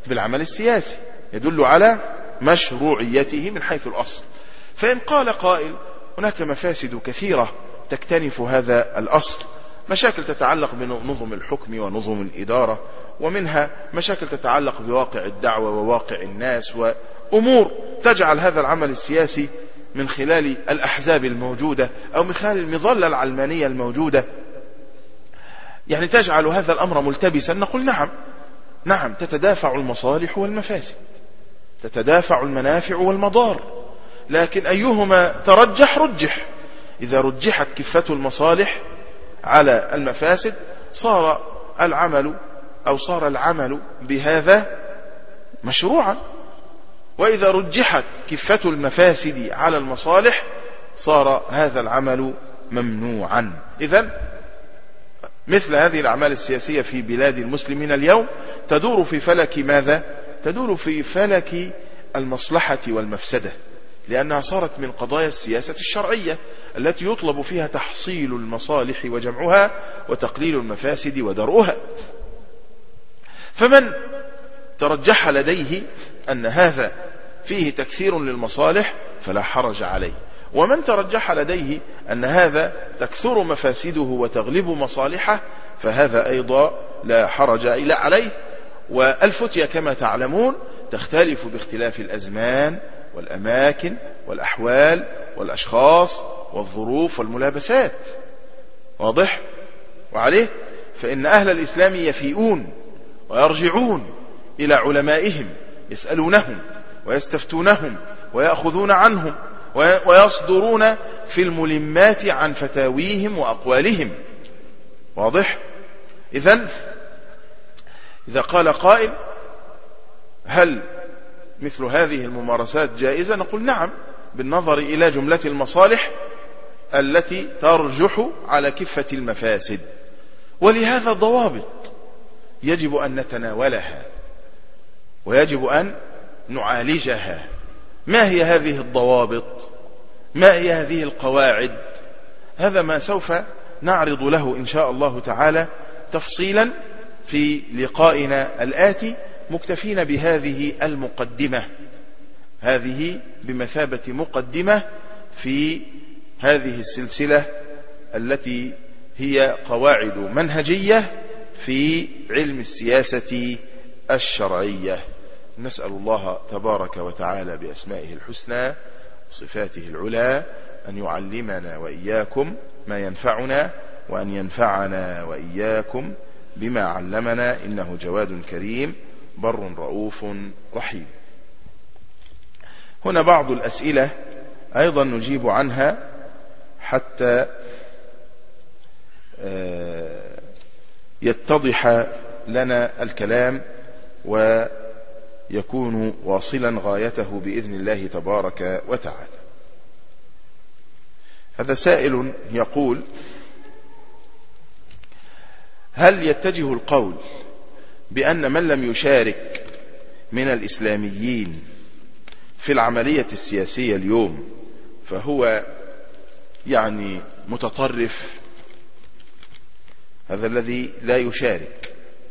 بالعمل السياسي، يدل على مشروعيته من حيث الأصل. فإن قال قائل هناك مفاسد كثيرة تكتنف هذا الأصل، مشاكل تتعلق بنظم الحكم ونظم الإدارة، ومنها مشاكل تتعلق بواقع الدعوة وواقع الناس، وأمور تجعل هذا العمل السياسي من خلال الأحزاب الموجودة أو من خلال المظلة العلمانية الموجودة يعني تجعل هذا الأمر ملتبسا. نقول نعم نعم تتدافع المصالح والمفاسد، تتدافع المنافع والمضار، لكن أيهما ترجح رجح. إذا رجحت كفة المصالح على المفاسد صار العمل أو صار العمل بهذا مشروعا، وإذا رجحت كفة المفاسد على المصالح صار هذا العمل ممنوعا. إذن مثل هذه الأعمال السياسية في بلاد المسلمين اليوم تدور في فلك ماذا؟ تدور في فلك المصلحة والمفسدة، لأنها صارت من قضايا السياسة الشرعية التي يطلب فيها تحصيل المصالح وجمعها وتقليل المفاسد ودرؤها. فمن ترجح لديه أن هذا فيه تكثير للمصالح فلا حرج عليه، ومن ترجح لديه أن هذا تكثر مفاسده وتغلب مصالحه فهذا أيضا لا حرج إلا عليه. والفتية كما تعلمون تختلف باختلاف الأزمان والأماكن والأحوال والأشخاص والظروف والملابسات، واضح؟ وعليه فإن أهل الإسلام يفيئون ويرجعون إلى علمائهم يسألونهم ويستفتونهم ويأخذون عنهم ويصدرون في الملمات عن فتاويهم وأقوالهم، واضح؟ إذن إذا قال قائل هل مثل هذه الممارسات جائزة؟ نقول نعم بالنظر إلى جملة المصالح التي ترجح على كفة المفاسد، ولهذا ضوابط يجب أن نتناولها ويجب أن نعالجها. ما هي هذه الضوابط؟ ما هي هذه القواعد؟ هذا ما سوف نعرض له إن شاء الله تعالى تفصيلا في لقائنا الآتي، مكتفين بهذه المقدمة، هذه بمثابة مقدمة في هذه السلسلة التي هي قواعد منهجية في علم السياسة الشرعية. نسأل الله تبارك وتعالى بأسمائه الحسنى وصفاته العلى أن يعلمنا وإياكم ما ينفعنا، وأن ينفعنا وإياكم بما علمنا، إنه جواد كريم بر رؤوف رحيم. هنا بعض الأسئلة أيضا نجيب عنها حتى يتضح لنا الكلام ويكون واصلا غايته بإذن الله تبارك وتعالى. هذا سائل يقول: هل يتجه القول بأن من لم يشارك من الإسلاميين في العملية السياسية اليوم فهو يعني متطرف، هذا الذي لا يشارك؟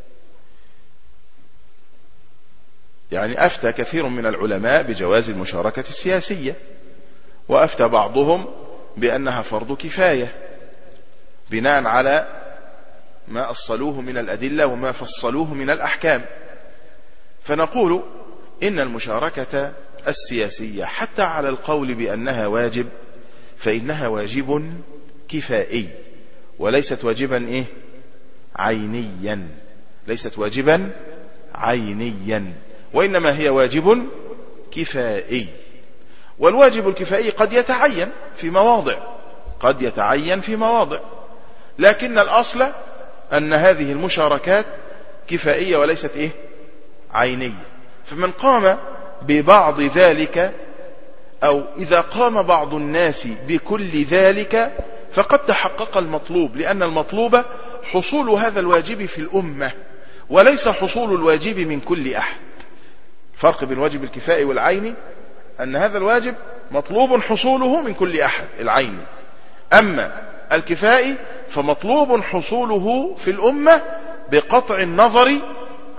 يعني أفتى كثير من العلماء بجواز المشاركة السياسية، وأفتى بعضهم بأنها فرض كفاية بناء على ما أصلوه من الأدلة وما فصلوه من الأحكام. فنقول إن المشاركة السياسية حتى على القول بأنها واجب فإنها واجب كفائي، وليست واجبا إيه؟ عينيا، ليست واجبا عينيا، وإنما هي واجب كفائي. والواجب الكفائي قد يتعين في مواضع، قد يتعين في مواضع، لكن الأصل أن هذه المشاركات كفائية وليست إيه؟ عينية. فمن قام ببعض ذلك، أو إذا قام بعض الناس بكل ذلك فقد تحقق المطلوب، لأن المطلوب حصول هذا الواجب في الأمة وليس حصول الواجب من كل أحد. فرق بين الواجب الكفائي والعيني أن هذا الواجب مطلوب حصوله من كل أحد العيني، أما الكفائي فمطلوب حصوله في الأمة بقطع النظر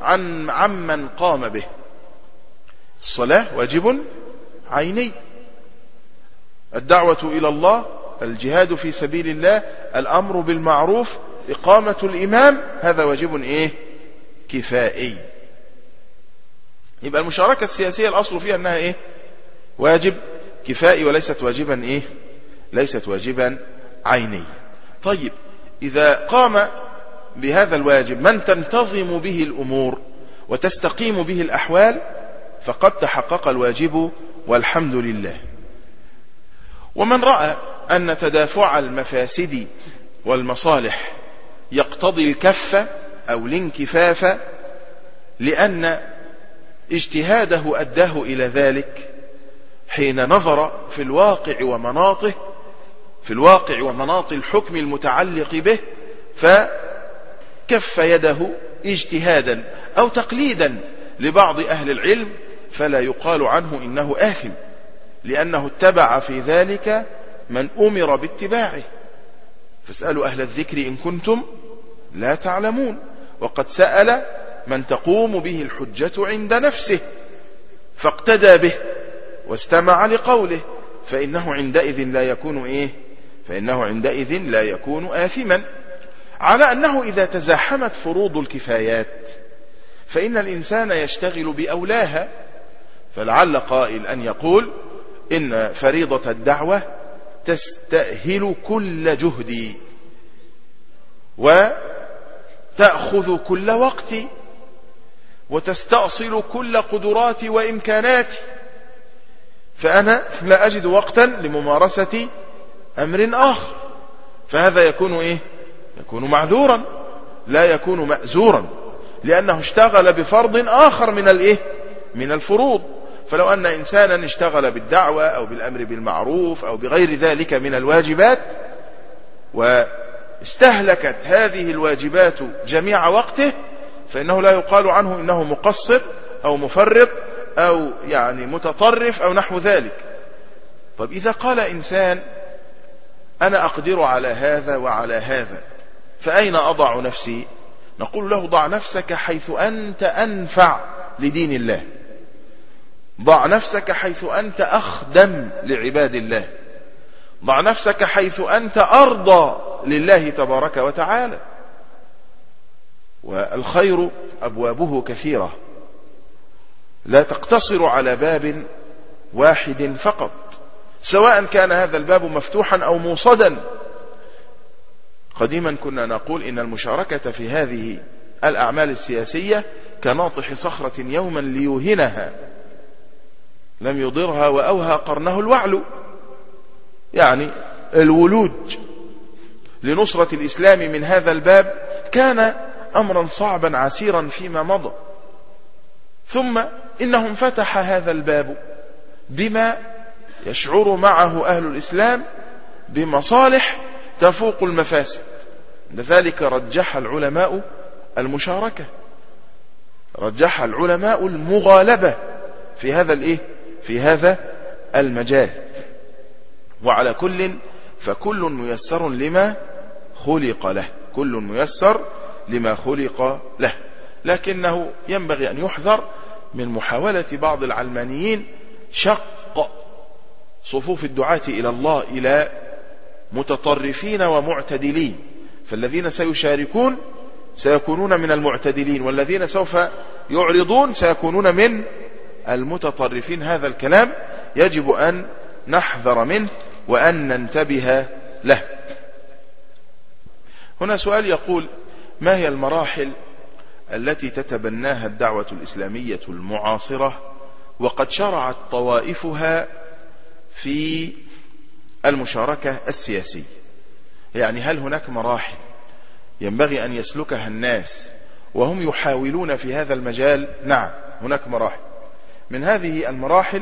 عن عمن قام به. الصلاة واجب عيني، الدعوة إلى الله، الجهاد في سبيل الله، الأمر بالمعروف، إقامة الإمام، هذا واجب إيه؟ كفائي. يبقى المشاركة السياسية الأصل فيها أنها إيه؟ واجب كفائي وليست واجبا إيه؟ ليست واجبا عيني. طيب إذا قام بهذا الواجب من تنتظم به الأمور وتستقيم به الأحوال فقد تحقق الواجب والحمد لله. ومن رأى أن تدافع المفاسد والمصالح يقتضي الكف أو الانكفاف لأن اجتهاده أداه إلى ذلك حين نظر في الواقع ومناطه في الواقع ومناط الحكم المتعلق به فكف يده اجتهادا أو تقليدا لبعض أهل العلم، فلا يقال عنه إنه آثم، لأنه اتبع في ذلك من أمر باتباعه. فاسألوا أهل الذكر إن كنتم لا تعلمون. وقد سأل من تقوم به الحجة عند نفسه فاقتدى به واستمع لقوله فإنه عندئذ لا يكون إيه؟ فإنه عندئذ لا يكون آثما. على أنه إذا تزاحمت فروض الكفايات فإن الإنسان يشتغل بأولاها، فلعل قائل أن يقول إن فريضة الدعوة تستأهل كل جهدي وتأخذ كل وقتي وتستأصل كل قدراتي وإمكاناتي، فأنا لا أجد وقتا لممارسة أمر آخر، فهذا يكون إيه؟ يكون معذورا لا يكون مأزورا، لأنه اشتغل بفرض آخر من الإيه؟ من الفروض. فلو أن إنسانا اشتغل بالدعوة أو بالأمر بالمعروف أو بغير ذلك من الواجبات واستهلكت هذه الواجبات جميع وقته فإنه لا يقال عنه إنه مقصر أو مفرط أو يعني متطرف أو نحو ذلك. طب إذا قال إنسان أنا أقدر على هذا وعلى هذا فأين أضع نفسي؟ نقول له ضع نفسك حيث أنت أنفع لدين الله، ضع نفسك حيث أنت أخدم لعباد الله، ضع نفسك حيث أنت أرضى لله تبارك وتعالى. والخير أبوابه كثيرة لا تقتصر على باب واحد فقط، سواء كان هذا الباب مفتوحا أو موصدا. قديما كنا نقول إن المشاركة في هذه الأعمال السياسية كناطح صخرة يوما ليوهنها لم يضرها وأوهى قرنه الوعل، يعني الولوج لنصرة الإسلام من هذا الباب كان أمرا صعبا عسيرا فيما مضى، ثم إنه انفتح هذا الباب بما يشعر معه أهل الإسلام بمصالح تفوق المفاسد، لذلك رجح العلماء المشاركة، رجح العلماء المغالبة في هذا الإيه؟ في هذا المجال. وعلى كل فكل ميسر لما خلق له، كل ميسر لما خلق له، لكنه ينبغي أن يحذر من محاولة بعض العلمانيين شق صفوف الدعاة إلى الله إلى متطرفين ومعتدلين، فالذين سيشاركون سيكونون من المعتدلين والذين سوف يعرضون سيكونون من المتطرفين. هذا الكلام يجب أن نحذر منه وأن ننتبه له. هنا سؤال يقول: ما هي المراحل التي تتبناها الدعوة الإسلامية المعاصرة وقد شرعت طوائفها في المشاركة السياسية؟ يعني هل هناك مراحل ينبغي أن يسلكها الناس وهم يحاولون في هذا المجال؟ نعم، هناك مراحل. من هذه المراحل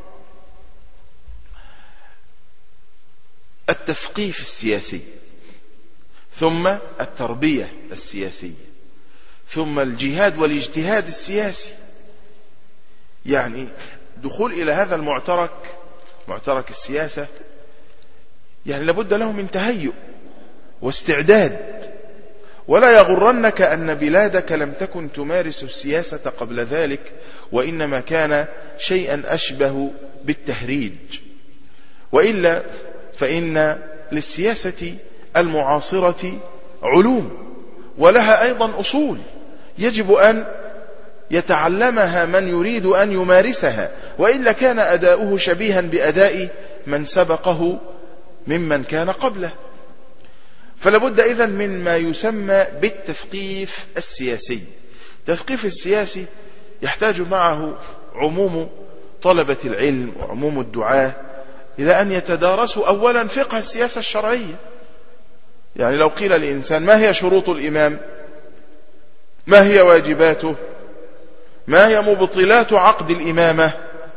التثقيف السياسي، ثم التربية السياسية، ثم الجهاد والاجتهاد السياسي. يعني دخول إلى هذا المعترك، معترك السياسة، يعني لابد له من تهيؤ واستعداد ولا يغرنك أن بلادك لم تكن تمارس السياسة قبل ذلك، وإنما كان شيئا أشبه بالتهريج. وإلا فإن للسياسة المعاصرة علوم ولها أيضا أصول يجب أن يتعلمها من يريد أن يمارسها، وإلا كان أداؤه شبيها بأداء من سبقه ممن كان قبله. فلابد إذن من ما يسمى بالتثقيف السياسي. التثقيف السياسي يحتاج معه عموم طلبة العلم وعموم الدعاة إلى أن يتدارسوا أولا فقه السياسة الشرعية. يعني لو قيل لإنسان ما هي شروط الإمام، ما هي واجباته، ما هي مبطلات عقد الإمامة،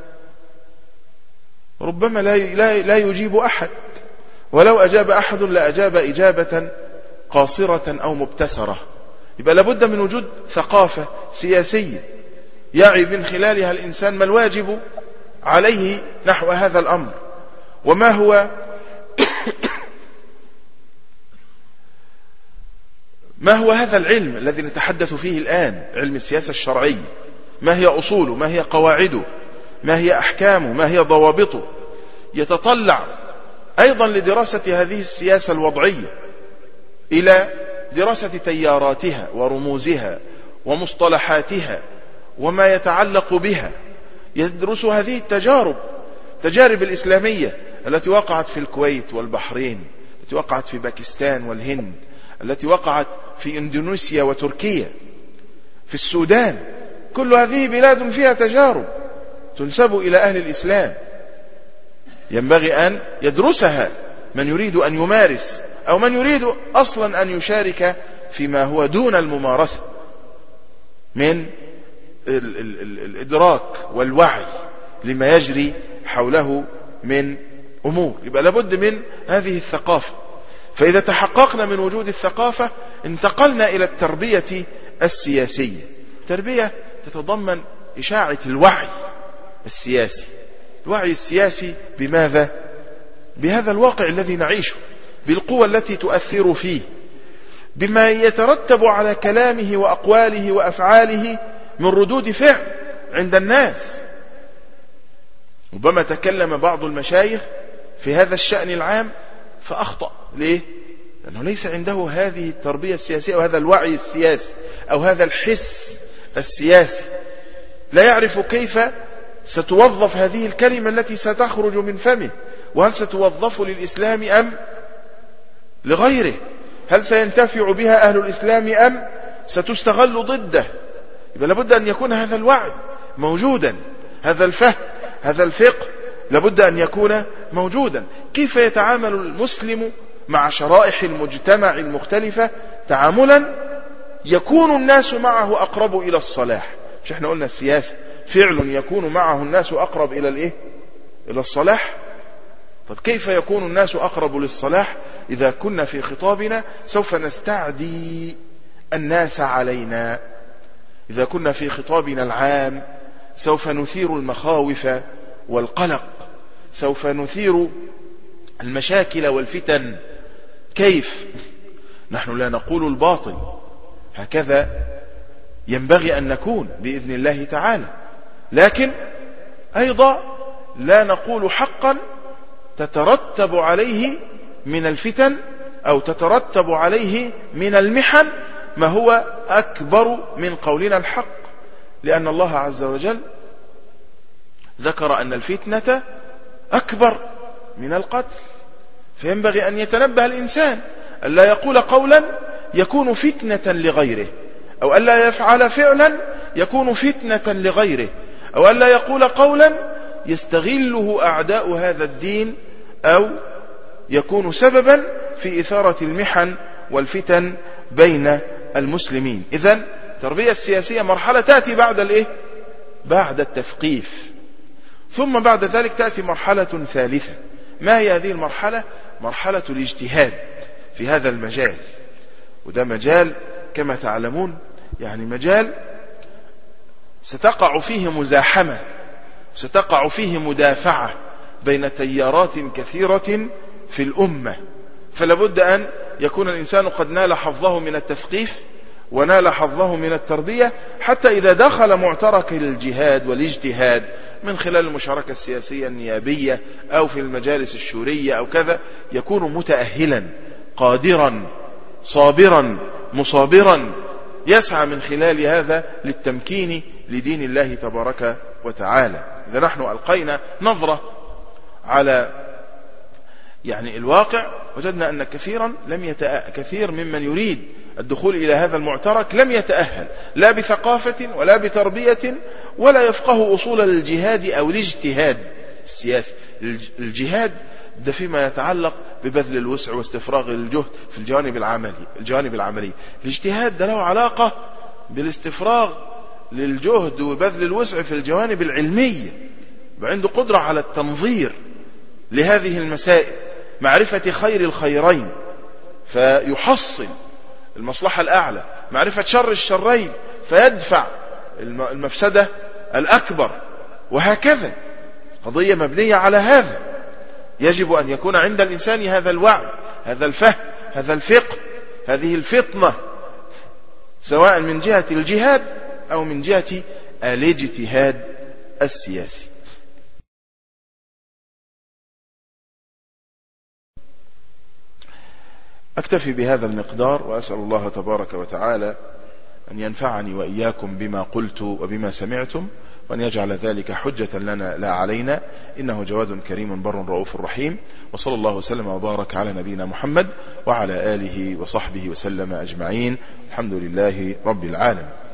ربما لا لا يجيب أحد، ولو أجاب أحد لأجاب إجابة قاصرة أو مبتسرة. يبقى لابد من وجود ثقافة سياسية يعي من خلالها الإنسان ما الواجب عليه نحو هذا الأمر، وما هو ما هو هذا العلم الذي نتحدث فيه الآن، علم السياسة الشرعية، ما هي أصوله، ما هي قواعده، ما هي أحكامه، ما هي ضوابطه. يتطلع أيضا لدراسة هذه السياسة الوضعية إلى دراسة تياراتها ورموزها ومصطلحاتها وما يتعلق بها. يدرس هذه التجارب، تجارب الإسلامية التي وقعت في الكويت والبحرين، التي وقعت في باكستان والهند، التي وقعت في إندونيسيا وتركيا، في السودان. كل هذه بلاد فيها تجارب تنسب إلى أهل الإسلام، ينبغي أن يدرسها من يريد أن يمارس أو من يريد أصلا أن يشارك فيما هو دون الممارسة من ال ال ال الإدراك والوعي لما يجري حوله من أمور. يبقى لابد من هذه الثقافة. فإذا تحققنا من وجود الثقافة انتقلنا إلى التربية السياسية. التربية تتضمن إشاعة الوعي السياسي. الوعي السياسي بماذا؟ بهذا الواقع الذي نعيشه، بالقوة التي تؤثر فيه، بما يترتب على كلامه وأقواله وأفعاله من ردود فعل عند الناس. ربما تكلم بعض المشايخ في هذا الشأن العام فأخطأ. ليه؟ لأنه ليس عنده هذه التربية السياسية أو هذا الوعي السياسي أو هذا الحس السياسي. لا يعرف كيف ستوظف هذه الكلمة التي ستخرج من فمه، وهل ستوظف للإسلام أم لغيره، هل سينتفع بها أهل الإسلام أم ستستغل ضده. يبقى لابد أن يكون هذا الوعي موجودا، هذا الفهم، هذا الفقه لابد أن يكون موجودا. كيف يتعامل المسلم مع شرائح المجتمع المختلفة تعاملا يكون الناس معه أقرب إلى الصلاح؟ مش احنا قلنا السياسة فعل يكون معه الناس أقرب إلى الإيه؟ إلى الصلاح. طب كيف يكون الناس أقرب للصلاح إذا كنا في خطابنا سوف نستعدي الناس علينا، إذا كنا في خطابنا العام سوف نثير المخاوف والقلق، سوف نثير المشاكل والفتن. كيف؟ نحن لا نقول الباطل، هكذا ينبغي أن نكون بإذن الله تعالى، لكن أيضا لا نقول حقا تترتب عليه من الفتن أو تترتب عليه من المحن ما هو أكبر من قولنا الحق، لأن الله عز وجل ذكر أن الفتنة أكبر من القتل. فينبغي أن يتنبه الإنسان ألا يقول قولا يكون فتنة لغيره، أو ألا يفعل فعلا يكون فتنة لغيره، أو ألا يقول قولا يستغله أعداء هذا الدين أو يكون سببا في إثارة المحن والفتن بين المسلمين. إذن التربية السياسية مرحلة تأتي بعد الإيه؟ بعد التثقيف. ثم بعد ذلك تأتي مرحلة ثالثة. ما هي هذه المرحلة؟ مرحلة الاجتهاد في هذا المجال. وده مجال كما تعلمون يعني مجال ستقع فيه مزاحمة، ستقع فيه مدافعة بين تيارات كثيرة في الأمة. فلابد أن يكون الإنسان قد نال حظه من التثقيف ونال حظه من التربية، حتى إذا دخل معترك الجهاد والاجتهاد من خلال المشاركة السياسية النيابية أو في المجالس الشورية أو كذا، يكون متأهلا قادرا صابرا مصابرا، يسعى من خلال هذا للتمكين لدين الله تبارك وتعالى. إذا نحن ألقينا نظرة على يعني الواقع، وجدنا أن كثيرا لم يتأهل، كثير ممن يريد الدخول إلى هذا المعترك لم يتأهل لا بثقافة ولا بتربية، ولا يفقه أصول الجهاد أو الاجتهاد السياسي. الجهاد ده فيما يتعلق ببذل الوسع واستفراغ الجهد في الجوانب العملية الجوانب العملية الاجتهاد ده له علاقة بالاستفراغ للجهد وبذل الوسع في الجوانب العلمية، وعنده قدرة على التنظير لهذه المسائل، معرفة خير الخيرين فيحصل المصلحة الأعلى، معرفة شر الشرين فيدفع المفسدة الأكبر، وهكذا قضية مبنية على هذا. يجب أن يكون عند الإنسان هذا الوعي، هذا الفهم، هذا الفقه، هذه الفطنة، سواء من جهة الجهاد أو من جهة الاجتهاد السياسي. أكتفي بهذا المقدار، وأسأل الله تبارك وتعالى أن ينفعني وإياكم بما قلت وبما سمعتم، وأن يجعل ذلك حجة لنا لا علينا، إنه جواد كريم بر رؤوف رحيم. وصلى الله وسلم وبارك على نبينا محمد وعلى آله وصحبه وسلم أجمعين. الحمد لله رب العالمين.